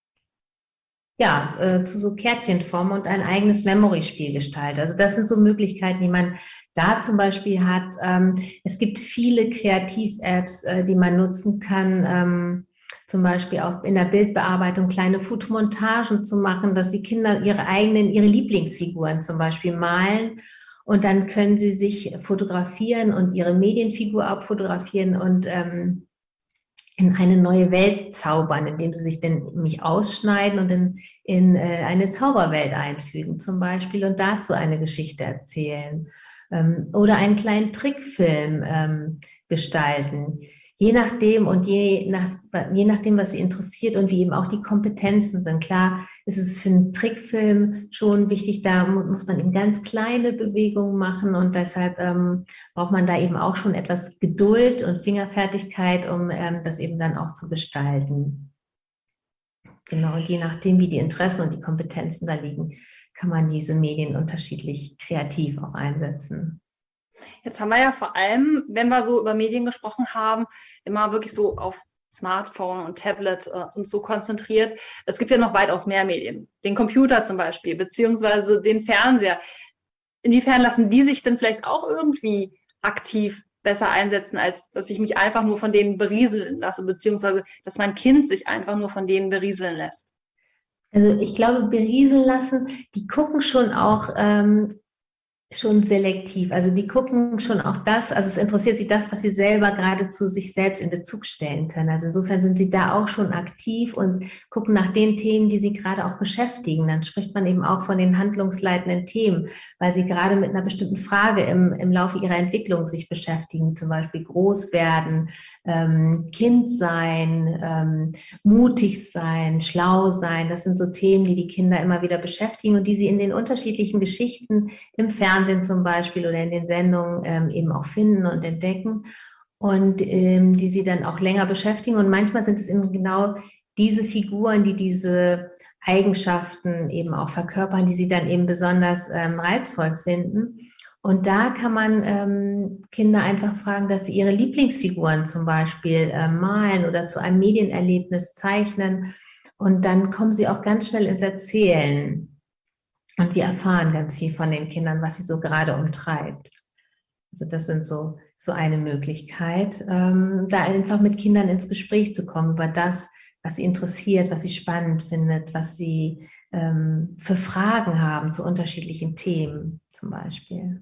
C: ja, äh, zu so Kärtchenform und ein eigenes Memory-Spiel gestalte. Also das sind so Möglichkeiten, die man da zum Beispiel hat. Ähm, es gibt viele Kreativ-Apps, äh, die man nutzen kann, ähm, zum Beispiel auch in der Bildbearbeitung kleine Fotomontagen zu machen, dass die Kinder ihre eigenen, ihre Lieblingsfiguren zum Beispiel malen und dann können sie sich fotografieren und ihre Medienfigur abfotografieren und ähm, in eine neue Welt zaubern, indem sie sich dann mich ausschneiden und in, in äh, eine Zauberwelt einfügen zum Beispiel und dazu eine Geschichte erzählen ähm, oder einen kleinen Trickfilm ähm, gestalten. Je nachdem und je, nach, je nachdem, was sie interessiert und wie eben auch die Kompetenzen sind. Klar ist es für einen Trickfilm schon wichtig, da muss man eben ganz kleine Bewegungen machen und deshalb ähm, braucht man da eben auch schon etwas Geduld und Fingerfertigkeit, um ähm, das eben dann auch zu gestalten. Genau, und je nachdem, wie die Interessen und die Kompetenzen da liegen, kann man diese Medien unterschiedlich kreativ auch einsetzen.
B: Jetzt haben wir ja vor allem, wenn wir so über Medien gesprochen haben, immer wirklich so auf Smartphone und Tablet äh, uns so konzentriert. Es gibt ja noch weitaus mehr Medien. Den Computer zum Beispiel, beziehungsweise den Fernseher. Inwiefern lassen die sich denn vielleicht auch irgendwie aktiv besser einsetzen, als dass ich mich einfach nur von denen berieseln lasse, beziehungsweise dass mein Kind sich einfach nur von denen berieseln lässt?
C: Also ich glaube, berieseln lassen, die gucken schon auch ähm, schon selektiv. Also die gucken schon auch das, also es interessiert sie das, was sie selber gerade zu sich selbst in Bezug stellen können. Also insofern sind sie da auch schon aktiv und gucken nach den Themen, die sie gerade auch beschäftigen. Dann spricht man eben auch von den handlungsleitenden Themen, weil sie gerade mit einer bestimmten Frage im, im Laufe ihrer Entwicklung sich beschäftigen, zum Beispiel groß werden, ähm, Kind sein, ähm, mutig sein, schlau sein. Das sind so Themen, die die Kinder immer wieder beschäftigen und die sie in den unterschiedlichen Geschichten im Fernsehen zum Beispiel oder in den Sendungen ähm, eben auch finden und entdecken und ähm, die sie dann auch länger beschäftigen. Und manchmal sind es eben genau diese Figuren, die diese Eigenschaften eben auch verkörpern, die sie dann eben besonders ähm, reizvoll finden. Und da kann man ähm, Kinder einfach fragen, dass sie ihre Lieblingsfiguren zum Beispiel äh, malen oder zu einem Medienerlebnis zeichnen. Und dann kommen sie auch ganz schnell ins Erzählen. Und wir erfahren ganz viel von den Kindern, was sie so gerade umtreibt. Also das sind so, so eine Möglichkeit, ähm, da einfach mit Kindern ins Gespräch zu kommen über das, was sie interessiert, was sie spannend findet, was sie ähm, für Fragen haben zu unterschiedlichen Themen zum Beispiel.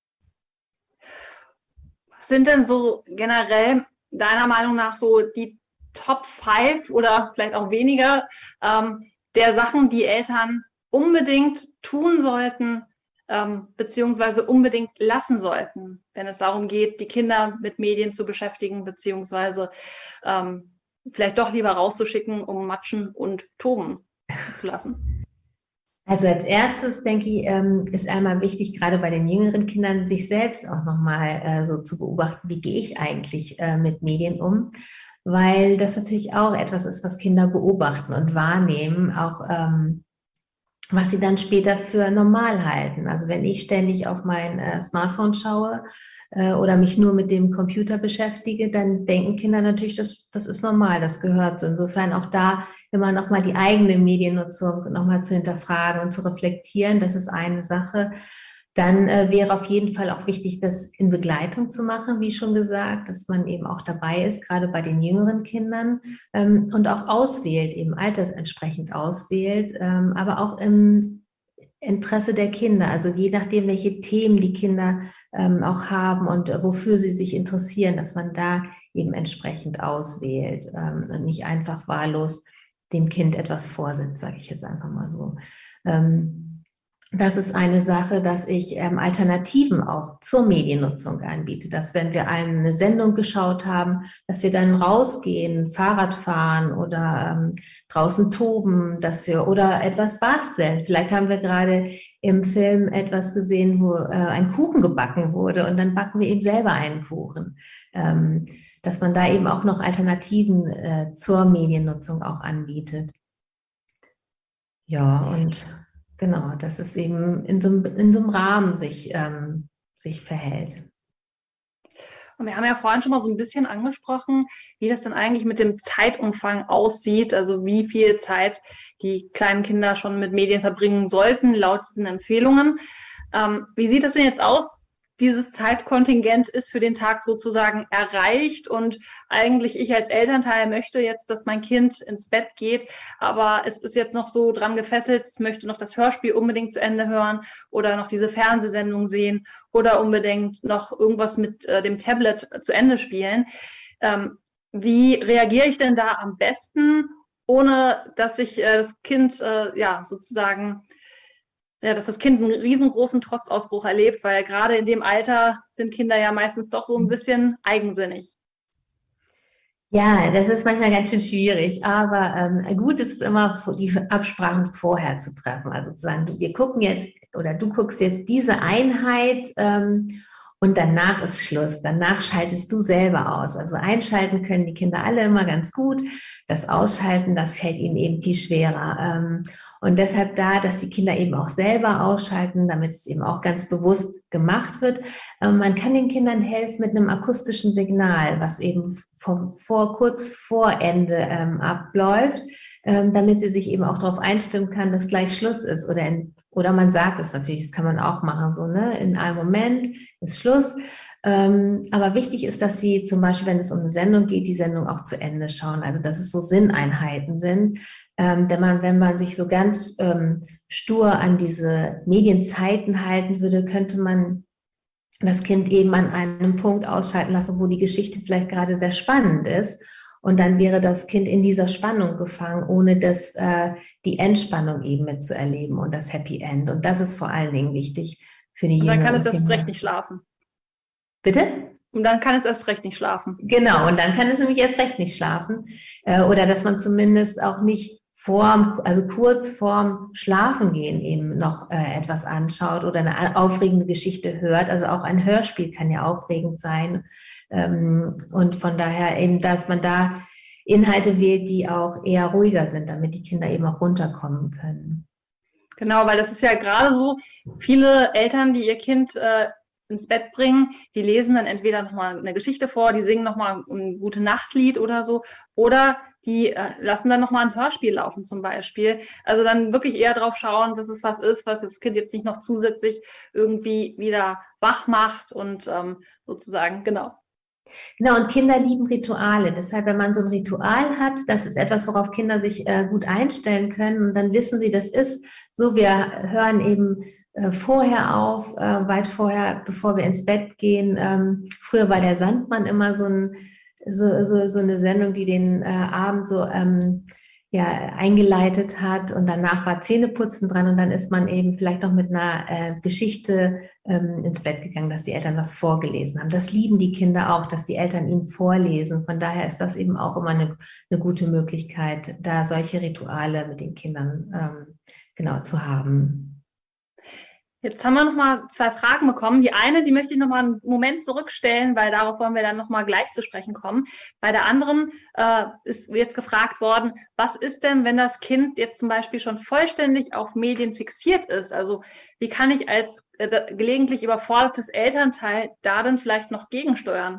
B: Was sind denn so generell deiner Meinung nach so die Top fünf oder vielleicht auch weniger ähm, der Sachen, die Eltern unbedingt tun sollten, ähm, beziehungsweise unbedingt lassen sollten, wenn es darum geht, die Kinder mit Medien zu beschäftigen, beziehungsweise ähm, vielleicht doch lieber rauszuschicken, um matschen und toben zu lassen?
C: Also als erstes, denke ich, ähm, ist einmal wichtig, gerade bei den jüngeren Kindern, sich selbst auch nochmal äh, so zu beobachten, wie gehe ich eigentlich äh, mit Medien um? Weil das natürlich auch etwas ist, was Kinder beobachten und wahrnehmen, auch ähm, was sie dann später für normal halten. Also wenn ich ständig auf mein äh, Smartphone schaue äh, oder mich nur mit dem Computer beschäftige, dann denken Kinder natürlich, das, das ist normal, das gehört so. Insofern auch da immer nochmal die eigene Mediennutzung nochmal zu hinterfragen und zu reflektieren, das ist eine Sache. Dann äh, wäre auf jeden Fall auch wichtig, das in Begleitung zu machen, wie schon gesagt, dass man eben auch dabei ist, gerade bei den jüngeren Kindern ähm, und auch auswählt, eben altersentsprechend auswählt, ähm, aber auch im Interesse der Kinder, also je nachdem, welche Themen die Kinder ähm, auch haben und äh, wofür sie sich interessieren, dass man da eben entsprechend auswählt ähm, und nicht einfach wahllos dem Kind etwas vorsetzt, sage ich jetzt einfach mal so. Ähm, Das ist eine Sache, dass ich ähm, Alternativen auch zur Mediennutzung anbiete. Dass wenn wir eine Sendung geschaut haben, dass wir dann rausgehen, Fahrrad fahren oder ähm, draußen toben, dass wir oder etwas basteln. Vielleicht haben wir gerade im Film etwas gesehen, wo äh, ein Kuchen gebacken wurde und dann backen wir eben selber einen Kuchen. Ähm, dass man da eben auch noch Alternativen äh, zur Mediennutzung auch anbietet. Ja, und genau, dass es eben in so einem, in so einem Rahmen sich, ähm, sich verhält.
B: Und wir haben ja vorhin schon mal so ein bisschen angesprochen, wie das denn eigentlich mit dem Zeitumfang aussieht, also wie viel Zeit die kleinen Kinder schon mit Medien verbringen sollten, laut diesen Empfehlungen. Ähm, wie sieht das denn jetzt aus? Dieses Zeitkontingent ist für den Tag sozusagen erreicht und eigentlich ich als Elternteil möchte jetzt, dass mein Kind ins Bett geht, aber es ist jetzt noch so dran gefesselt, es möchte noch das Hörspiel unbedingt zu Ende hören oder noch diese Fernsehsendung sehen oder unbedingt noch irgendwas mit äh, dem Tablet zu Ende spielen. Ähm, wie reagiere ich denn da am besten, ohne dass ich äh, das Kind äh, ja sozusagen ja, dass das Kind einen riesengroßen Trotzausbruch erlebt, weil gerade in dem Alter sind Kinder ja meistens doch so ein bisschen eigensinnig.
C: Ja, das ist manchmal ganz schön schwierig, aber ähm, gut ist es immer, die Absprachen vorher zu treffen. Also zu sagen, du, wir gucken jetzt oder du guckst jetzt diese Einheit ähm, und danach ist Schluss. Danach schaltest du selber aus. Also einschalten können die Kinder alle immer ganz gut. Das Ausschalten, das fällt ihnen eben viel schwerer. Ähm, und deshalb da, dass die Kinder eben auch selber ausschalten, damit es eben auch ganz bewusst gemacht wird. Ähm, man kann den Kindern helfen mit einem akustischen Signal, was eben vom, vor, kurz vor Ende ähm, abläuft, ähm, damit sie sich eben auch darauf einstimmen kann, dass gleich Schluss ist. Oder, in, oder man sagt es natürlich, das kann man auch machen, so, ne? In einem Moment ist Schluss. Ähm, aber wichtig ist, dass sie zum Beispiel, wenn es um eine Sendung geht, die Sendung auch zu Ende schauen. Also, dass es so Sinneinheiten sind. Ähm, denn man, wenn man sich so ganz ähm, stur an diese Medienzeiten halten würde, könnte man das Kind eben an einem Punkt ausschalten lassen, wo die Geschichte vielleicht gerade sehr spannend ist. Und dann wäre das Kind in dieser Spannung gefangen, ohne das, äh, die Entspannung eben mitzuerleben und das Happy End. Und das ist vor allen Dingen wichtig für die
B: Und dann kann
C: jüngeren
B: es erst
C: Kinder.
B: recht nicht schlafen.
C: Bitte?
B: Und dann kann es erst recht nicht schlafen.
C: Genau, und dann kann es nämlich erst recht nicht schlafen. Äh, oder dass man zumindest auch nicht vorm, also kurz vorm Schlafengehen eben noch äh, etwas anschaut oder eine aufregende Geschichte hört. Also auch ein Hörspiel kann ja aufregend sein. Ähm, und von daher eben, dass man da Inhalte wählt, die auch eher ruhiger sind, damit die Kinder eben auch runterkommen können.
B: Genau, weil das ist ja gerade so, viele Eltern, die ihr Kind äh, ins Bett bringen, die lesen dann entweder nochmal eine Geschichte vor, die singen nochmal ein Gute-Nacht-Lied oder so, oder die äh, lassen dann nochmal ein Hörspiel laufen zum Beispiel. Also dann wirklich eher drauf schauen, dass es was ist, was das Kind jetzt nicht noch zusätzlich irgendwie wieder wach macht und ähm, sozusagen, genau.
C: Genau, und Kinder lieben Rituale. Deshalb, wenn man so ein Ritual hat, das ist etwas, worauf Kinder sich äh, gut einstellen können. Und dann wissen sie, das ist so, wir hören eben äh, vorher auf, äh, weit vorher, bevor wir ins Bett gehen. Ähm, früher war der Sandmann immer so, ein, so, so, so eine Sendung, die den äh, Abend so ähm, ja, eingeleitet hat. Und danach war Zähneputzen dran. Und dann ist man eben vielleicht auch mit einer äh, Geschichte ähm, ins Bett gegangen, dass die Eltern was vorgelesen haben. Das lieben die Kinder auch, dass die Eltern ihnen vorlesen. Von daher ist das eben auch immer eine, eine gute Möglichkeit, da solche Rituale mit den Kindern ähm, genau zu haben.
B: Jetzt haben wir noch mal zwei Fragen bekommen. Die eine, die möchte ich noch mal einen Moment zurückstellen, weil darauf wollen wir dann noch mal gleich zu sprechen kommen. Bei der anderen äh, ist jetzt gefragt worden, was ist denn, wenn das Kind jetzt zum Beispiel schon vollständig auf Medien fixiert ist? Also wie kann ich als äh, gelegentlich überfordertes Elternteil da dann vielleicht noch gegensteuern?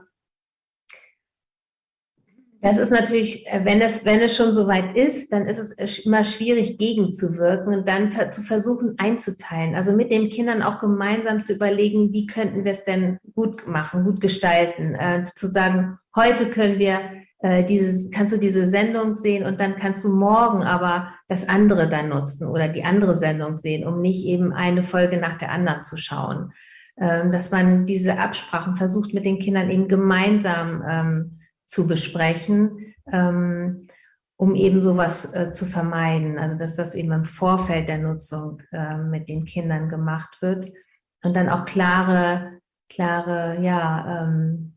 C: Das ist natürlich, wenn es, wenn es schon so weit ist, dann ist es immer schwierig, gegenzuwirken und dann zu versuchen einzuteilen. Also mit den Kindern auch gemeinsam zu überlegen, wie könnten wir es denn gut machen, gut gestalten. Äh, zu sagen, heute können wir äh, diese, kannst du diese Sendung sehen und dann kannst du morgen aber das andere dann nutzen oder die andere Sendung sehen, um nicht eben eine Folge nach der anderen zu schauen. Ähm, dass man diese Absprachen versucht, mit den Kindern eben gemeinsam ähm, zu besprechen, ähm, um eben sowas äh, zu vermeiden. Also dass das eben im Vorfeld der Nutzung äh, mit den Kindern gemacht wird und dann auch klare, klare ja, ähm,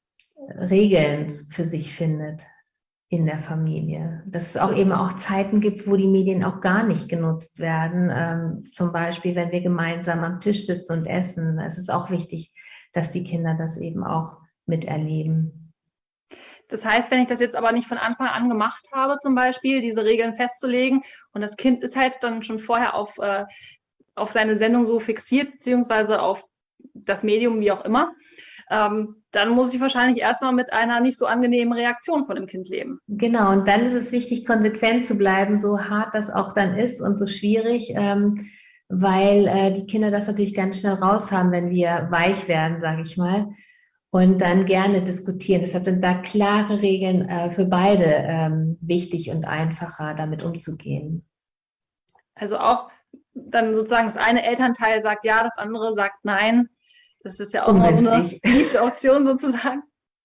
C: Regeln für sich findet in der Familie. Dass es auch eben auch Zeiten gibt, wo die Medien auch gar nicht genutzt werden. Ähm, zum Beispiel, wenn wir gemeinsam am Tisch sitzen und essen. Es ist auch wichtig, dass die Kinder das eben auch miterleben.
B: Das heißt, wenn ich das jetzt aber nicht von Anfang an gemacht habe, zum Beispiel, diese Regeln festzulegen und das Kind ist halt dann schon vorher auf, äh, auf seine Sendung so fixiert, beziehungsweise auf das Medium, wie auch immer, ähm, dann muss ich wahrscheinlich erstmal mit einer nicht so angenehmen Reaktion von dem Kind leben.
C: Genau, und dann ist es wichtig, konsequent zu bleiben, so hart das auch dann ist und so schwierig, ähm, weil äh, die Kinder das natürlich ganz schnell raus haben, wenn wir weich werden, sage ich mal. Und dann gerne diskutieren. Deshalb sind da klare Regeln äh, für beide ähm, wichtig und einfacher, damit umzugehen.
B: Also auch dann sozusagen das eine Elternteil sagt ja, das andere sagt nein. Das ist ja auch mal so eine beliebte Option sozusagen.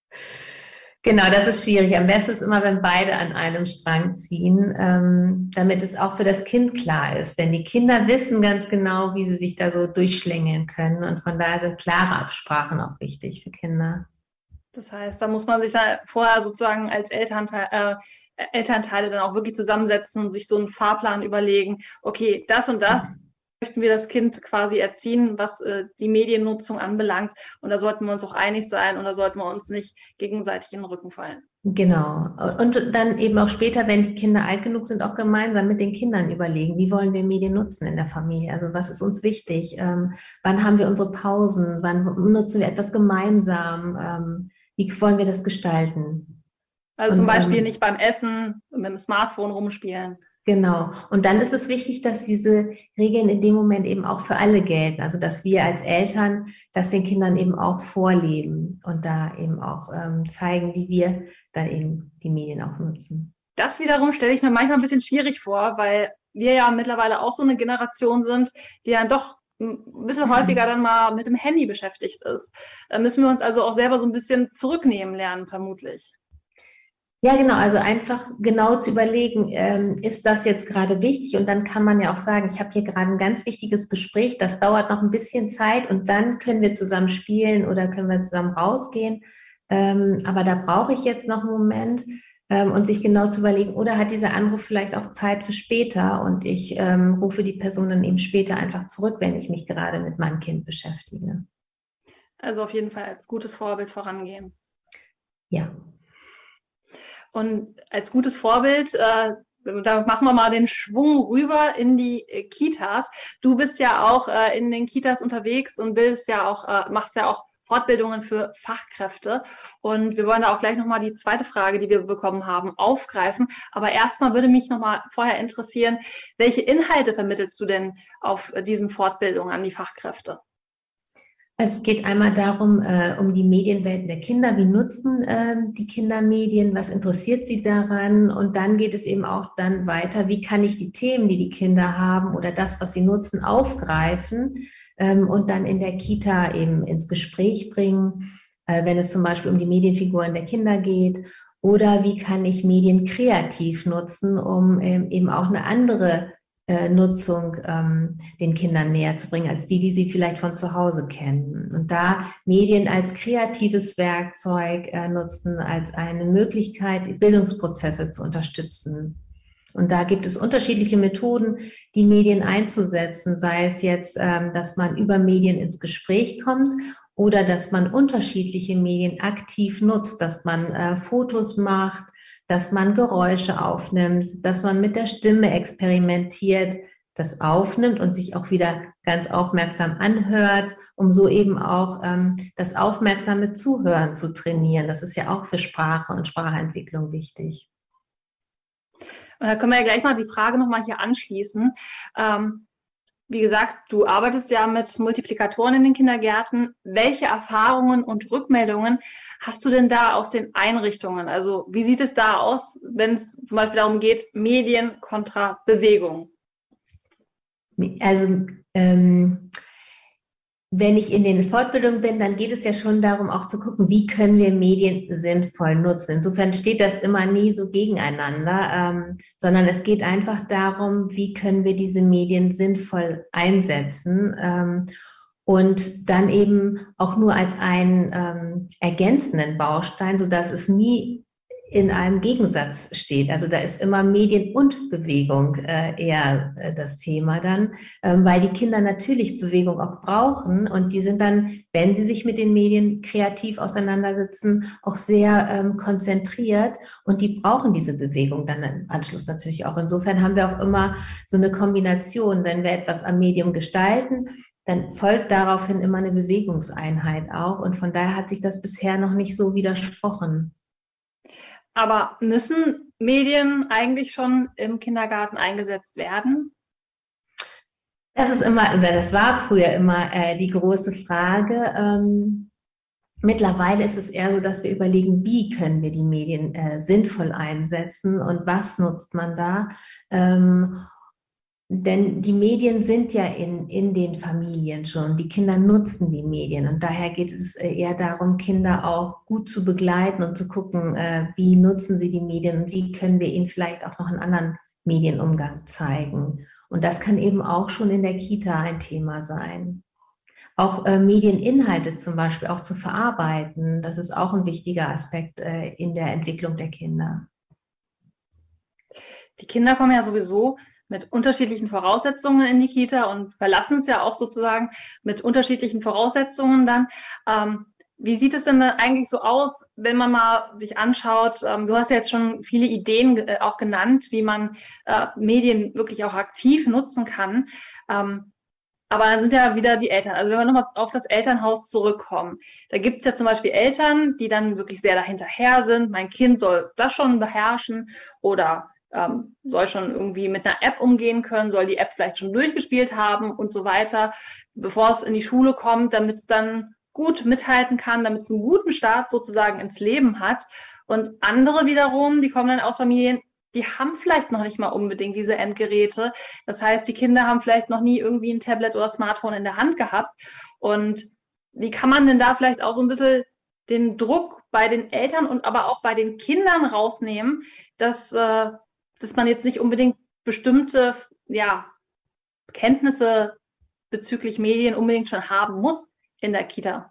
C: Genau, das ist schwierig. Am besten ist immer, wenn beide an einem Strang ziehen, ähm, damit es auch für das Kind klar ist. Denn die Kinder wissen ganz genau, wie sie sich da so durchschlängeln können. Und von daher sind klare Absprachen auch wichtig für Kinder.
B: Das heißt, da muss man sich da vorher sozusagen als Elternteil, äh, Elternteile dann auch wirklich zusammensetzen und sich so einen Fahrplan überlegen. Okay, das und das mhm. möchten wir das Kind quasi erziehen, was äh, die Mediennutzung anbelangt. Und da sollten wir uns auch einig sein und da sollten wir uns nicht gegenseitig in den Rücken fallen.
C: Genau. Und dann eben auch später, wenn die Kinder alt genug sind, auch gemeinsam mit den Kindern überlegen, wie wollen wir Medien nutzen in der Familie? Also was ist uns wichtig? Ähm, wann haben wir unsere Pausen? Wann nutzen wir etwas gemeinsam? Ähm, wie wollen wir das gestalten?
B: Also und, zum Beispiel ähm, nicht beim Essen mit dem Smartphone rumspielen.
C: Genau. Und dann ist es wichtig, dass diese Regeln in dem Moment eben auch für alle gelten. Also dass wir als Eltern das den Kindern eben auch vorleben und da eben auch ähm, zeigen, wie wir da eben die Medien auch nutzen.
B: Das wiederum stelle ich mir manchmal ein bisschen schwierig vor, weil wir ja mittlerweile auch so eine Generation sind, die dann doch ein bisschen häufiger dann mal mit dem Handy beschäftigt ist. Da müssen wir uns also auch selber so ein bisschen zurücknehmen lernen, vermutlich.
C: Ja, genau, also einfach genau zu überlegen, ähm, ist das jetzt gerade wichtig? Und dann kann man ja auch sagen, ich habe hier gerade ein ganz wichtiges Gespräch, das dauert noch ein bisschen Zeit und dann können wir zusammen spielen oder können wir zusammen rausgehen. Ähm, aber da brauche ich jetzt noch einen Moment ähm, und sich genau zu überlegen, oder hat dieser Anruf vielleicht auch Zeit für später und ich ähm, rufe die Person dann eben später einfach zurück, wenn ich mich gerade mit meinem Kind beschäftige.
B: Also auf jeden Fall als gutes Vorbild vorangehen.
C: Ja.
B: Und als gutes Vorbild, äh, da machen wir mal den Schwung rüber in die äh, Kitas. Du bist ja auch äh, in den Kitas unterwegs und bildest ja auch, äh, machst ja auch Fortbildungen für Fachkräfte. Und wir wollen da auch gleich nochmal die zweite Frage, die wir bekommen haben, aufgreifen. Aber erstmal würde mich nochmal vorher interessieren, welche Inhalte vermittelst du denn auf diesen Fortbildungen an die Fachkräfte?
C: Es geht einmal darum, äh, um die Medienwelten der Kinder. Wie nutzen äh, die Kinder Medien? Was interessiert sie daran? Und dann geht es eben auch dann weiter, wie kann ich die Themen, die die Kinder haben oder das, was sie nutzen, aufgreifen ähm, und dann in der Kita eben ins Gespräch bringen, äh, wenn es zum Beispiel um die Medienfiguren der Kinder geht. Oder wie kann ich Medien kreativ nutzen, um ähm, eben auch eine andere Nutzung ähm, den Kindern näher zu bringen, als die, die sie vielleicht von zu Hause kennen. Und da Medien als kreatives Werkzeug äh, nutzen, als eine Möglichkeit, Bildungsprozesse zu unterstützen. Und da gibt es unterschiedliche Methoden, die Medien einzusetzen, sei es jetzt, ähm, dass man über Medien ins Gespräch kommt oder dass man unterschiedliche Medien aktiv nutzt, dass man äh, Fotos macht, dass man Geräusche aufnimmt, dass man mit der Stimme experimentiert, das aufnimmt und sich auch wieder ganz aufmerksam anhört, um so eben auch ähm, das aufmerksame Zuhören zu trainieren. Das ist ja auch für Sprache und Sprachentwicklung wichtig.
B: Und da können wir ja gleich mal die Frage nochmal hier anschließen. Ähm, wie gesagt, du arbeitest ja mit Multiplikatoren in den Kindergärten. Welche Erfahrungen und Rückmeldungen hast du denn da aus den Einrichtungen? Also wie sieht es da aus, wenn es zum Beispiel darum geht, Medien kontra Bewegung?
C: Also ähm, wenn ich in den Fortbildungen bin, dann geht es ja schon darum, auch zu gucken, wie können wir Medien sinnvoll nutzen. Insofern steht das immer nie so gegeneinander, ähm, sondern es geht einfach darum, wie können wir diese Medien sinnvoll einsetzen ähm, und dann eben auch nur als einen ähm, ergänzenden Baustein, sodass es nie in einem Gegensatz steht. Also da ist immer Medien und Bewegung äh, eher äh, das Thema dann, ähm, weil die Kinder natürlich Bewegung auch brauchen und die sind dann, wenn sie sich mit den Medien kreativ auseinandersetzen, auch sehr ähm, konzentriert und die brauchen diese Bewegung dann im Anschluss natürlich auch. Insofern haben wir auch immer so eine Kombination, wenn wir etwas am Medium gestalten, dann folgt daraufhin immer eine Bewegungseinheit auch und von daher hat sich das bisher noch nicht so widersprochen.
B: Aber müssen Medien eigentlich schon im Kindergarten eingesetzt werden?
C: Das ist immer, oder das war früher immer äh, die große Frage. Ähm, mittlerweile ist es eher so, dass wir überlegen, wie können wir die Medien äh, sinnvoll einsetzen und was nutzt man da? Ähm, Denn die Medien sind ja in, in den Familien schon. Die Kinder nutzen die Medien. Und daher geht es eher darum, Kinder auch gut zu begleiten und zu gucken, äh, wie nutzen sie die Medien und wie können wir ihnen vielleicht auch noch einen anderen Medienumgang zeigen. Und das kann eben auch schon in der Kita ein Thema sein. Auch äh, Medieninhalte zum Beispiel auch zu verarbeiten, das ist auch ein wichtiger Aspekt äh, in der Entwicklung der Kinder.
B: Die Kinder kommen ja sowieso mit unterschiedlichen Voraussetzungen in die Kita und verlassen es ja auch sozusagen mit unterschiedlichen Voraussetzungen dann. Ähm, wie sieht es denn eigentlich so aus, wenn man mal sich anschaut, ähm, du hast ja jetzt schon viele Ideen äh, auch genannt, wie man äh, Medien wirklich auch aktiv nutzen kann. Ähm, aber dann sind ja wieder die Eltern. Also wenn wir nochmal auf das Elternhaus zurückkommen, da gibt es ja zum Beispiel Eltern, die dann wirklich sehr dahinterher sind. Mein Kind soll das schon beherrschen oder ähm, soll schon irgendwie mit einer App umgehen können, soll die App vielleicht schon durchgespielt haben und so weiter, bevor es in die Schule kommt, damit es dann gut mithalten kann, damit es einen guten Start sozusagen ins Leben hat. Und andere wiederum, die kommen dann aus Familien, die haben vielleicht noch nicht mal unbedingt diese Endgeräte. Das heißt, die Kinder haben vielleicht noch nie irgendwie ein Tablet oder Smartphone in der Hand gehabt. Und wie kann man denn da vielleicht auch so ein bisschen den Druck bei den Eltern und aber auch bei den Kindern rausnehmen, dass, äh, dass man jetzt nicht unbedingt bestimmte ja, Kenntnisse bezüglich Medien unbedingt schon haben muss in der Kita?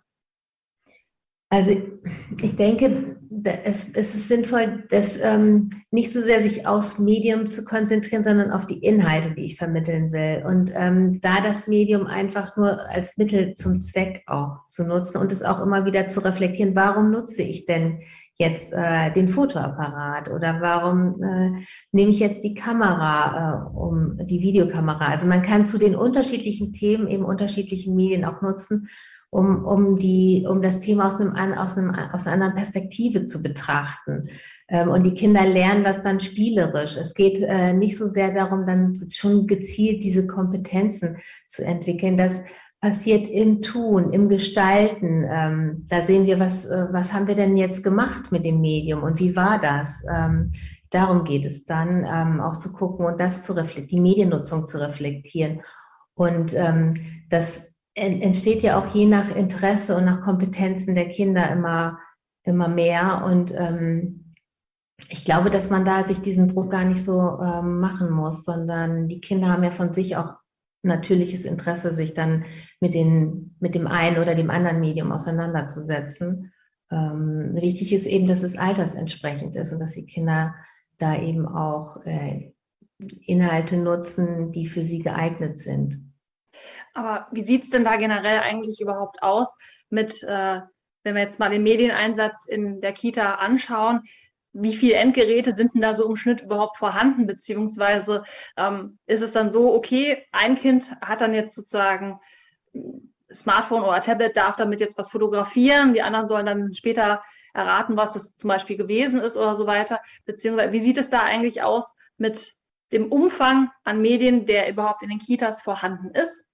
C: Also ich denke, es, es ist sinnvoll, das ähm, nicht so sehr sich aufs Medium zu konzentrieren, sondern auf die Inhalte, die ich vermitteln will. Und ähm, da das Medium einfach nur als Mittel zum Zweck auch zu nutzen und es auch immer wieder zu reflektieren, warum nutze ich denn jetzt äh, den Fotoapparat oder warum äh, nehme ich jetzt die Kamera, äh, um die Videokamera. Also man kann zu den unterschiedlichen Themen eben unterschiedliche Medien auch nutzen, um, um, die, um das Thema aus, einem, aus, einem, aus einer anderen Perspektive zu betrachten. Ähm, und die Kinder lernen das dann spielerisch. Es geht äh, nicht so sehr darum, dann schon gezielt diese Kompetenzen zu entwickeln. Das passiert im Tun, im Gestalten. Ähm, da sehen wir, was, äh, was haben wir denn jetzt gemacht mit dem Medium und wie war das? Ähm, darum geht es dann, ähm, auch zu gucken und das zu reflektieren, die Mediennutzung zu reflektieren. Und ähm, das entsteht ja auch je nach Interesse und nach Kompetenzen der Kinder immer, immer mehr. Und ähm, ich glaube, dass man da sich diesen Druck gar nicht so ähm, machen muss, sondern die Kinder haben ja von sich auch natürliches Interesse, sich dann mit, den, mit dem einen oder dem anderen Medium auseinanderzusetzen. Ähm, wichtig ist eben, dass es altersentsprechend ist und dass die Kinder da eben auch äh, Inhalte nutzen, die für sie geeignet sind.
B: Aber wie sieht es denn da generell eigentlich überhaupt aus mit, äh, wenn wir jetzt mal den Medieneinsatz in der Kita anschauen, wie viele Endgeräte sind denn da so im Schnitt überhaupt vorhanden, beziehungsweise ähm, ist es dann so, okay, ein Kind hat dann jetzt sozusagen Smartphone oder Tablet, darf damit jetzt was fotografieren, die anderen sollen dann später erraten, was das zum Beispiel gewesen ist oder so weiter, beziehungsweise wie sieht es da eigentlich aus mit dem Umfang an Medien, der überhaupt in den Kitas vorhanden ist?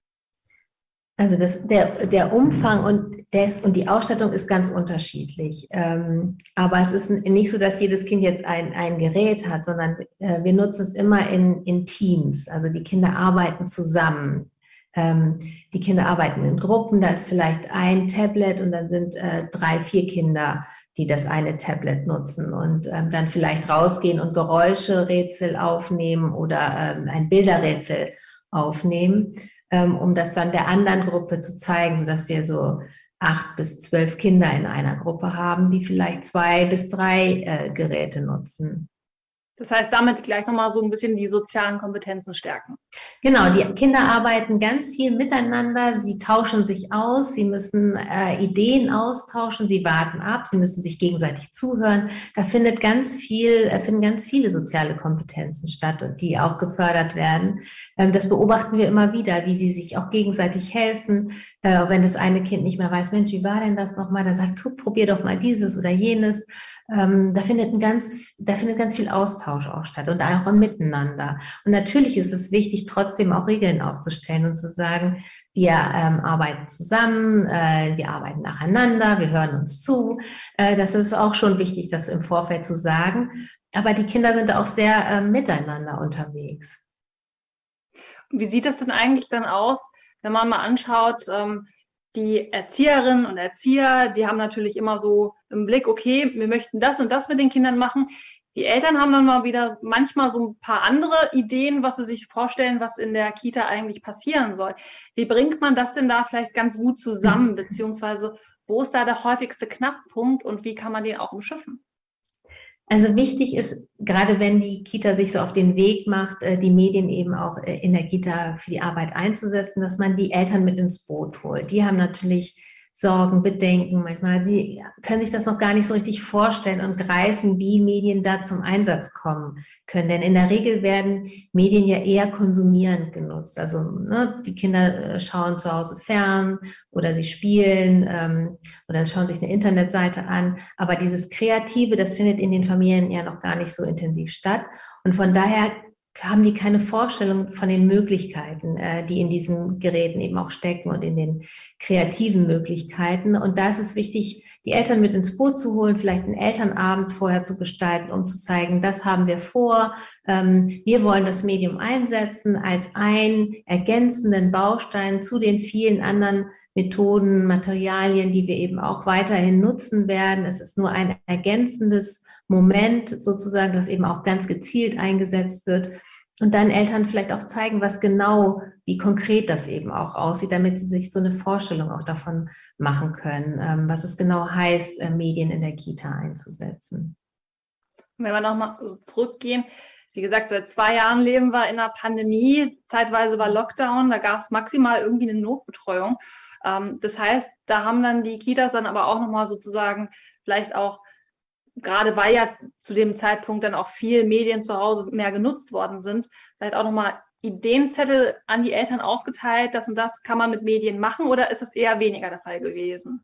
C: Also das, der, der Umfang und, des, und die Ausstattung ist ganz unterschiedlich. Ähm, aber es ist nicht so, dass jedes Kind jetzt ein, ein Gerät hat, sondern äh, wir nutzen es immer in, in Teams. Also die Kinder arbeiten zusammen. Ähm, die Kinder arbeiten in Gruppen. Da ist vielleicht ein Tablet und dann sind äh, drei, vier Kinder, die das eine Tablet nutzen und ähm, dann vielleicht rausgehen und Geräusche-Rätsel aufnehmen oder ähm, ein Bilderrätsel aufnehmen, um das dann der anderen Gruppe zu zeigen, sodass wir so acht bis zwölf Kinder in einer Gruppe haben, die vielleicht zwei bis drei äh, Geräte nutzen.
B: Das heißt, damit gleich nochmal so ein bisschen die sozialen Kompetenzen stärken.
C: Genau, die Kinder arbeiten ganz viel miteinander, sie tauschen sich aus, sie müssen äh, Ideen austauschen, sie warten ab, sie müssen sich gegenseitig zuhören. Da findet ganz viel, äh, finden ganz viele soziale Kompetenzen statt, die auch gefördert werden. Ähm, das beobachten wir immer wieder, wie sie sich auch gegenseitig helfen. Äh, wenn das eine Kind nicht mehr weiß, Mensch, wie war denn das nochmal? Dann sagt, guck, probier doch mal dieses oder jenes. Ähm, da findet ein ganz, da findet ganz viel Austausch auch statt und auch ein Miteinander. Und natürlich ist es wichtig, trotzdem auch Regeln aufzustellen und zu sagen, wir ähm, arbeiten zusammen, äh, wir arbeiten nacheinander, wir hören uns zu. Äh, das ist auch schon wichtig, das im Vorfeld zu sagen. Aber die Kinder sind auch sehr äh, miteinander unterwegs.
B: Wie sieht das denn eigentlich dann aus, wenn man mal anschaut, ähm, die Erzieherinnen und Erzieher, die haben natürlich immer so im Blick, okay, wir möchten das und das mit den Kindern machen. Die Eltern haben dann mal wieder manchmal so ein paar andere Ideen, was sie sich vorstellen, was in der Kita eigentlich passieren soll. Wie bringt man das denn da vielleicht ganz gut zusammen, beziehungsweise wo ist da der häufigste Knackpunkt und wie kann man den auch umschiffen?
C: Also wichtig ist, gerade wenn die Kita sich so auf den Weg macht, die Medien eben auch in der Kita für die Arbeit einzusetzen, dass man die Eltern mit ins Boot holt. Die haben natürlich Sorgen, Bedenken manchmal. Sie können sich das noch gar nicht so richtig vorstellen und greifen, wie Medien da zum Einsatz kommen können. Denn in der Regel werden Medien ja eher konsumierend genutzt. Also ne, die Kinder schauen zu Hause fern oder sie spielen ähm, oder schauen sich eine Internetseite an. Aber dieses Kreative, das findet in den Familien ja noch gar nicht so intensiv statt. Und von daher haben die keine Vorstellung von den Möglichkeiten, äh, die in diesen Geräten eben auch stecken und in den kreativen Möglichkeiten. Und da ist es wichtig, die Eltern mit ins Boot zu holen, vielleicht einen Elternabend vorher zu gestalten, um zu zeigen, das haben wir vor. Ähm, wir wollen das Medium einsetzen als einen ergänzenden Baustein zu den vielen anderen Methoden, Materialien, die wir eben auch weiterhin nutzen werden. Es ist nur ein ergänzendes Moment sozusagen, das eben auch ganz gezielt eingesetzt wird und dann Eltern vielleicht auch zeigen, was genau, wie konkret das eben auch aussieht, damit sie sich so eine Vorstellung auch davon machen können, was es genau heißt, Medien in der Kita einzusetzen.
B: Wenn wir nochmal zurückgehen, wie gesagt, seit zwei Jahren leben wir in einer Pandemie, zeitweise war Lockdown, da gab es maximal irgendwie eine Notbetreuung. Das heißt, da haben dann die Kitas dann aber auch nochmal sozusagen vielleicht auch, gerade weil ja zu dem Zeitpunkt dann auch viel Medien zu Hause mehr genutzt worden sind, vielleicht auch nochmal Ideenzettel an die Eltern ausgeteilt, das und das kann man mit Medien machen oder ist es eher weniger der Fall gewesen?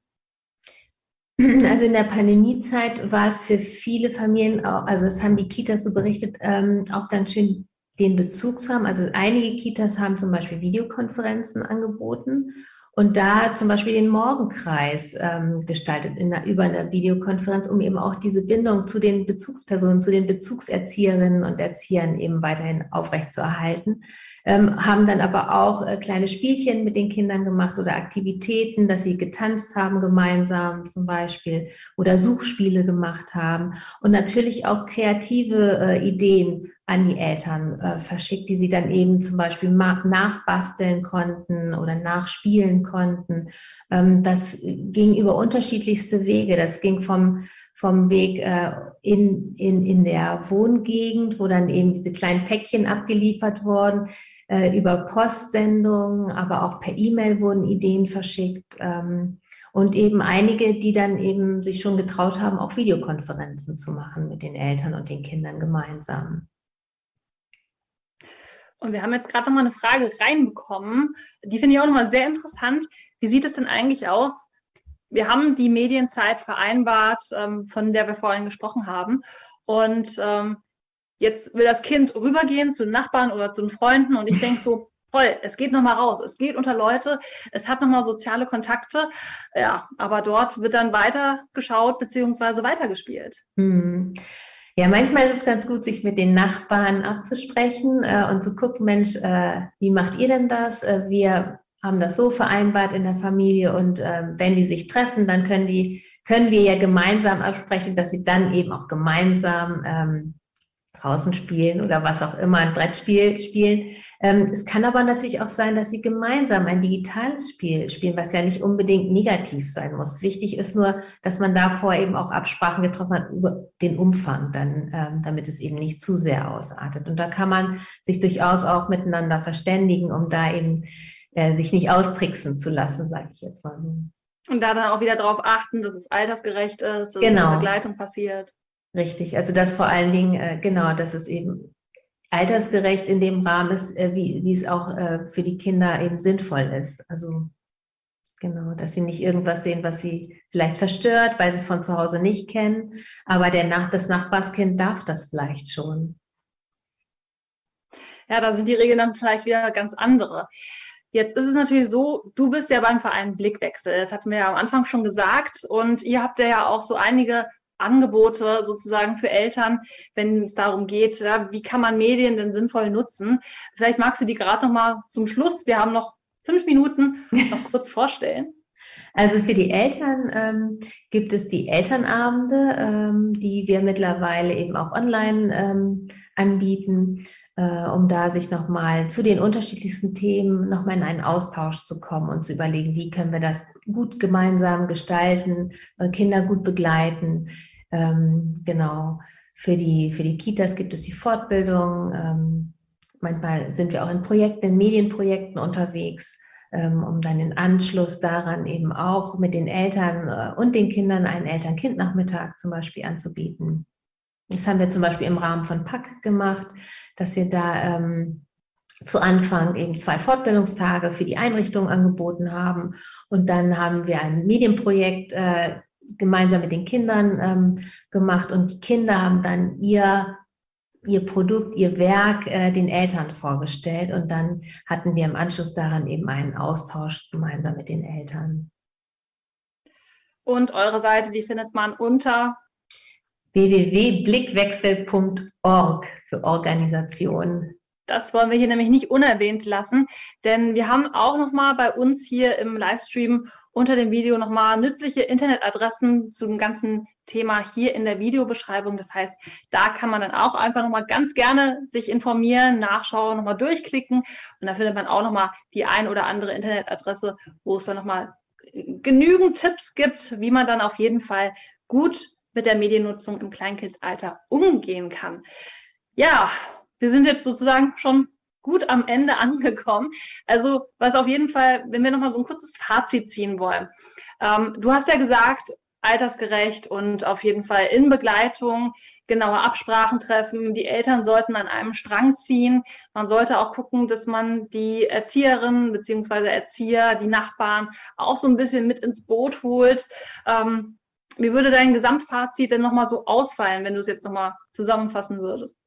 C: Also in der Pandemiezeit war es für viele Familien, auch, also es haben die Kitas so berichtet, ähm, auch ganz schön den Bezug zu haben. Also einige Kitas haben zum Beispiel Videokonferenzen angeboten. Und da zum Beispiel den Morgenkreis ähm, gestaltet in einer, über eine Videokonferenz, um eben auch diese Bindung zu den Bezugspersonen, zu den Bezugserzieherinnen und Erziehern eben weiterhin aufrechtzuerhalten. Ähm, haben dann aber auch äh, kleine Spielchen mit den Kindern gemacht oder Aktivitäten, dass sie getanzt haben gemeinsam zum Beispiel oder Suchspiele gemacht haben und natürlich auch kreative äh, Ideen an die Eltern äh, verschickt, die sie dann eben zum Beispiel nachbasteln konnten oder nachspielen konnten. Ähm, das ging über unterschiedlichste Wege. Das ging vom, vom Weg äh, in, in, in der Wohngegend, wo dann eben diese kleinen Päckchen abgeliefert wurden, äh, über Postsendungen, aber auch per E-Mail wurden Ideen verschickt. Ähm, und eben einige, die dann eben sich schon getraut haben, auch Videokonferenzen zu machen mit den Eltern und den Kindern gemeinsam.
B: Und wir haben jetzt gerade nochmal eine Frage reinbekommen, die finde ich auch nochmal sehr interessant. Wie sieht es denn eigentlich aus? Wir haben die Medienzeit vereinbart, ähm, von der wir vorhin gesprochen haben. Und ähm, jetzt will das Kind rübergehen zu den Nachbarn oder zu den Freunden. Und ich denke so, toll, es geht nochmal raus, es geht unter Leute, es hat nochmal soziale Kontakte. Ja, aber dort wird dann weiter geschaut bzw. weitergespielt.
C: Hm. Ja, manchmal ist es ganz gut, sich mit den Nachbarn abzusprechen äh, und zu gucken, Mensch, äh, wie macht ihr denn das? Äh, wir haben das so vereinbart in der Familie und äh, wenn die sich treffen, dann können die, können wir ja gemeinsam absprechen, dass sie dann eben auch gemeinsam ähm, draußen spielen oder was auch immer, ein Brettspiel spielen. Ähm, es kann aber natürlich auch sein, dass sie gemeinsam ein digitales Spiel spielen, was ja nicht unbedingt negativ sein muss. Wichtig ist nur, dass man davor eben auch Absprachen getroffen hat über den Umfang, dann, ähm, damit es eben nicht zu sehr ausartet. Und da kann man sich durchaus auch miteinander verständigen, um da eben äh, sich nicht austricksen zu lassen, sage ich jetzt mal.
B: Und da dann auch wieder darauf achten, dass es altersgerecht ist, dass
C: genau.
B: eine Begleitung passiert.
C: Richtig, also das vor allen Dingen, äh, genau, dass es eben altersgerecht in dem Rahmen ist, äh, wie, wie es auch äh, für die Kinder eben sinnvoll ist. Also genau, dass sie nicht irgendwas sehen, was sie vielleicht verstört, weil sie es von zu Hause nicht kennen, aber der Nach- das Nachbarskind darf das vielleicht schon.
B: Ja, da sind die Regeln dann vielleicht wieder ganz andere. Jetzt ist es natürlich so, du bist ja beim Verein Blickwechsel, das hatten wir ja am Anfang schon gesagt, und ihr habt ja auch so einige Angebote sozusagen für Eltern, wenn es darum geht, ja, wie kann man Medien denn sinnvoll nutzen. Vielleicht magst du die gerade noch mal zum Schluss, wir haben noch fünf Minuten, noch kurz vorstellen.
C: Also für die Eltern ähm, gibt es die Elternabende, ähm, die wir mittlerweile eben auch online ähm, anbieten, äh, um da sich nochmal zu den unterschiedlichsten Themen nochmal in einen Austausch zu kommen und zu überlegen, wie können wir das gut gemeinsam gestalten, äh, Kinder gut begleiten. Ähm, genau. Für die, für die Kitas gibt es die Fortbildung. Ähm, manchmal sind wir auch in Projekten, in Medienprojekten unterwegs, um dann in Anschluss daran eben auch mit den Eltern und den Kindern einen Eltern-Kind-Nachmittag zum Beispiel anzubieten. Das haben wir zum Beispiel im Rahmen von P A C gemacht, dass wir da ähm, zu Anfang eben zwei Fortbildungstage für die Einrichtung angeboten haben und dann haben wir ein Medienprojekt äh, gemeinsam mit den Kindern ähm, gemacht und die Kinder haben dann ihr ihr Produkt, ihr Werk äh, den Eltern vorgestellt und dann hatten wir im Anschluss daran eben einen Austausch gemeinsam mit den Eltern.
B: Und eure Seite, die findet man unter
C: w w w punkt blickwechsel punkt org für Organisation.
B: Das wollen wir hier nämlich nicht unerwähnt lassen, denn wir haben auch nochmal bei uns hier im Livestream unter dem Video nochmal nützliche Internetadressen zum ganzen Thema hier in der Videobeschreibung. Das heißt, da kann man dann auch einfach nochmal ganz gerne sich informieren, nachschauen, nochmal durchklicken und da findet man auch nochmal die ein oder andere Internetadresse, wo es dann nochmal genügend Tipps gibt, wie man dann auf jeden Fall gut mit der Mediennutzung im Kleinkindalter umgehen kann. Ja, wir sind jetzt sozusagen schon gut am Ende angekommen. Also was auf jeden Fall, wenn wir nochmal so ein kurzes Fazit ziehen wollen. Ähm, du hast ja gesagt, altersgerecht und auf jeden Fall in Begleitung, genaue Absprachen treffen. Die Eltern sollten an einem Strang ziehen. Man sollte auch gucken, dass man die Erzieherinnen bzw. Erzieher, die Nachbarn auch so ein bisschen mit ins Boot holt. Ähm, wie würde dein Gesamtfazit denn nochmal so ausfallen, wenn du es jetzt nochmal zusammenfassen würdest?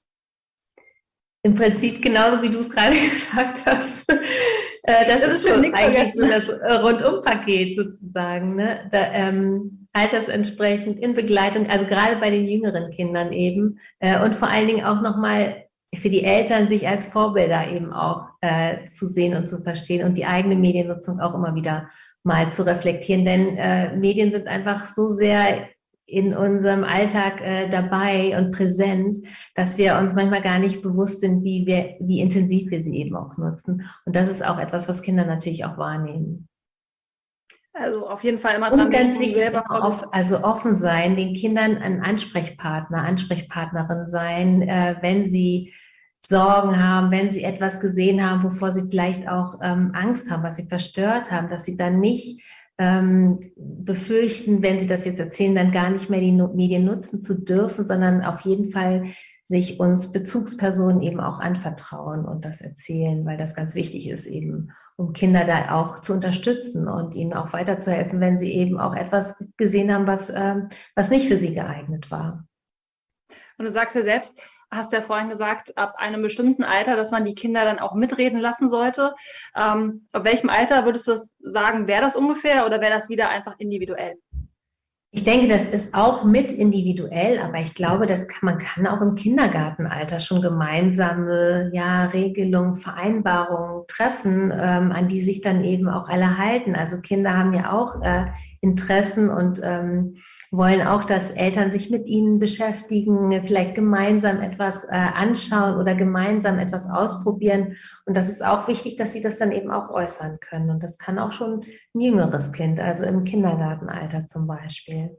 C: Im Prinzip genauso, wie du es gerade gesagt hast. Das, das ist schon eigentlich so das Rundumpaket sozusagen. Ne? Da, ähm, altersentsprechend in Begleitung, also gerade bei den jüngeren Kindern eben. Äh, und vor allen Dingen auch nochmal für die Eltern, sich als Vorbilder eben auch äh, zu sehen und zu verstehen und die eigene Mediennutzung auch immer wieder mal zu reflektieren. Denn äh, Medien sind einfach so sehr in unserem Alltag äh, dabei und präsent, dass wir uns manchmal gar nicht bewusst sind, wie wir, wie intensiv wir sie eben auch nutzen. Und das ist auch etwas, was Kinder natürlich auch wahrnehmen.
B: Also auf jeden Fall immer
C: Und
B: dran
C: ganz
B: denken,
C: wichtig,
B: selber
C: immer off, also offen sein, den Kindern ein Ansprechpartner, Ansprechpartnerin sein, äh, wenn sie Sorgen haben, wenn sie etwas gesehen haben, wovor sie vielleicht auch ähm, Angst haben, was sie verstört haben, dass sie dann nicht ähm, befürchten, wenn sie das jetzt erzählen, dann gar nicht mehr die no- Medien nutzen zu dürfen, sondern auf jeden Fall sich uns Bezugspersonen eben auch anvertrauen und das erzählen, weil das ganz wichtig ist eben, um Kinder da auch zu unterstützen und ihnen auch weiterzuhelfen, wenn sie eben auch etwas gesehen haben, was, ähm, was nicht für sie geeignet war.
B: Und du sagst ja selbst, hast ja vorhin gesagt, ab einem bestimmten Alter, dass man die Kinder dann auch mitreden lassen sollte. Ähm, ab welchem Alter würdest du das sagen, wäre das ungefähr oder wäre das wieder einfach individuell?
C: Ich denke, das ist auch mit individuell, aber ich glaube, das kann, man kann auch im Kindergartenalter schon gemeinsame ja, Regelungen, Vereinbarungen treffen, ähm, an die sich dann eben auch alle halten. Also Kinder haben ja auch äh, Interessen und ähm, wollen auch, dass Eltern sich mit ihnen beschäftigen, vielleicht gemeinsam etwas äh, anschauen oder gemeinsam etwas ausprobieren. Und das ist auch wichtig, dass sie das dann eben auch äußern können. Und das kann auch schon ein jüngeres Kind, also im Kindergartenalter zum Beispiel.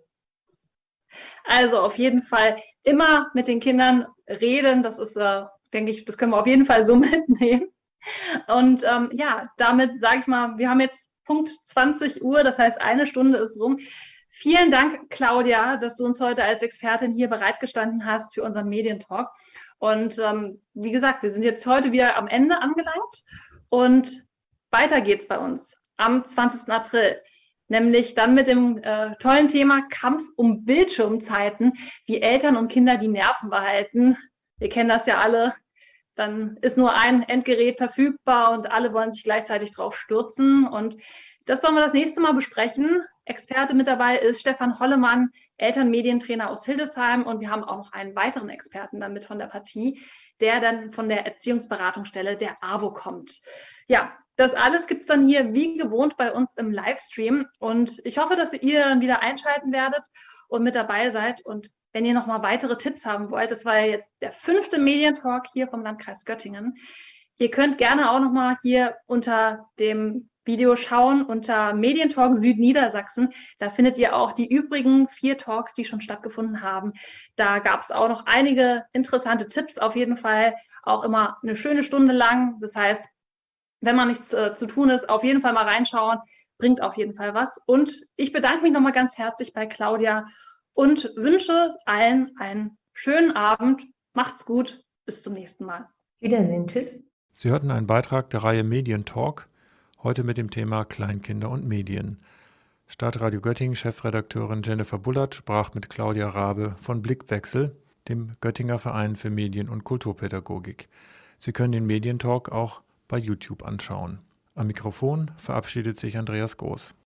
B: Also auf jeden Fall immer mit den Kindern reden. Das ist, äh, denke ich, das können wir auf jeden Fall so mitnehmen. Und ähm, ja, damit sage ich mal, wir haben jetzt Punkt zwanzig Uhr, das heißt, eine Stunde ist rum. Vielen Dank, Claudia, dass du uns heute als Expertin hier bereitgestanden hast für unseren Medientalk. Und ähm, wie gesagt, wir sind jetzt heute wieder am Ende angelangt und weiter geht's bei uns am zwanzigsten April. Nämlich dann mit dem äh, tollen Thema Kampf um Bildschirmzeiten, wie Eltern und Kinder die Nerven behalten. Wir kennen das ja alle. Dann ist nur ein Endgerät verfügbar und alle wollen sich gleichzeitig drauf stürzen. Und das sollen wir das nächste Mal besprechen. Experte mit dabei ist Stefan Hollemann, Elternmedientrainer aus Hildesheim. Und wir haben auch noch einen weiteren Experten damit von der Partie, der dann von der Erziehungsberatungsstelle der A W O kommt. Ja, das alles gibt es dann hier wie gewohnt bei uns im Livestream. Und ich hoffe, dass ihr dann wieder einschalten werdet und mit dabei seid. Und wenn ihr nochmal weitere Tipps haben wollt, das war ja jetzt der fünfte Medientalk hier vom Landkreis Göttingen. Ihr könnt gerne auch nochmal hier unter dem Video schauen, unter Medientalk Südniedersachsen. Da findet ihr auch die übrigen vier Talks, die schon stattgefunden haben. Da gab es auch noch einige interessante Tipps, auf jeden Fall auch immer eine schöne Stunde lang. Das heißt, wenn man nichts äh, zu tun ist, auf jeden Fall mal reinschauen, bringt auf jeden Fall was. Und ich bedanke mich nochmal ganz herzlich bei Claudia und wünsche allen einen schönen Abend. Macht's gut, bis zum nächsten Mal.
C: Wiedersehen, tschüss.
A: Sie hörten einen Beitrag der Reihe Medientalk, heute mit dem Thema Kleinkinder und Medien. Stadtradio Göttingen Chefredakteurin Jennifer Bullard sprach mit Claudia Rabe von Blickwechsel, dem Göttinger Verein für Medien- und Kulturpädagogik. Sie können den Medientalk auch bei YouTube anschauen. Am Mikrofon verabschiedet sich Andreas Groß.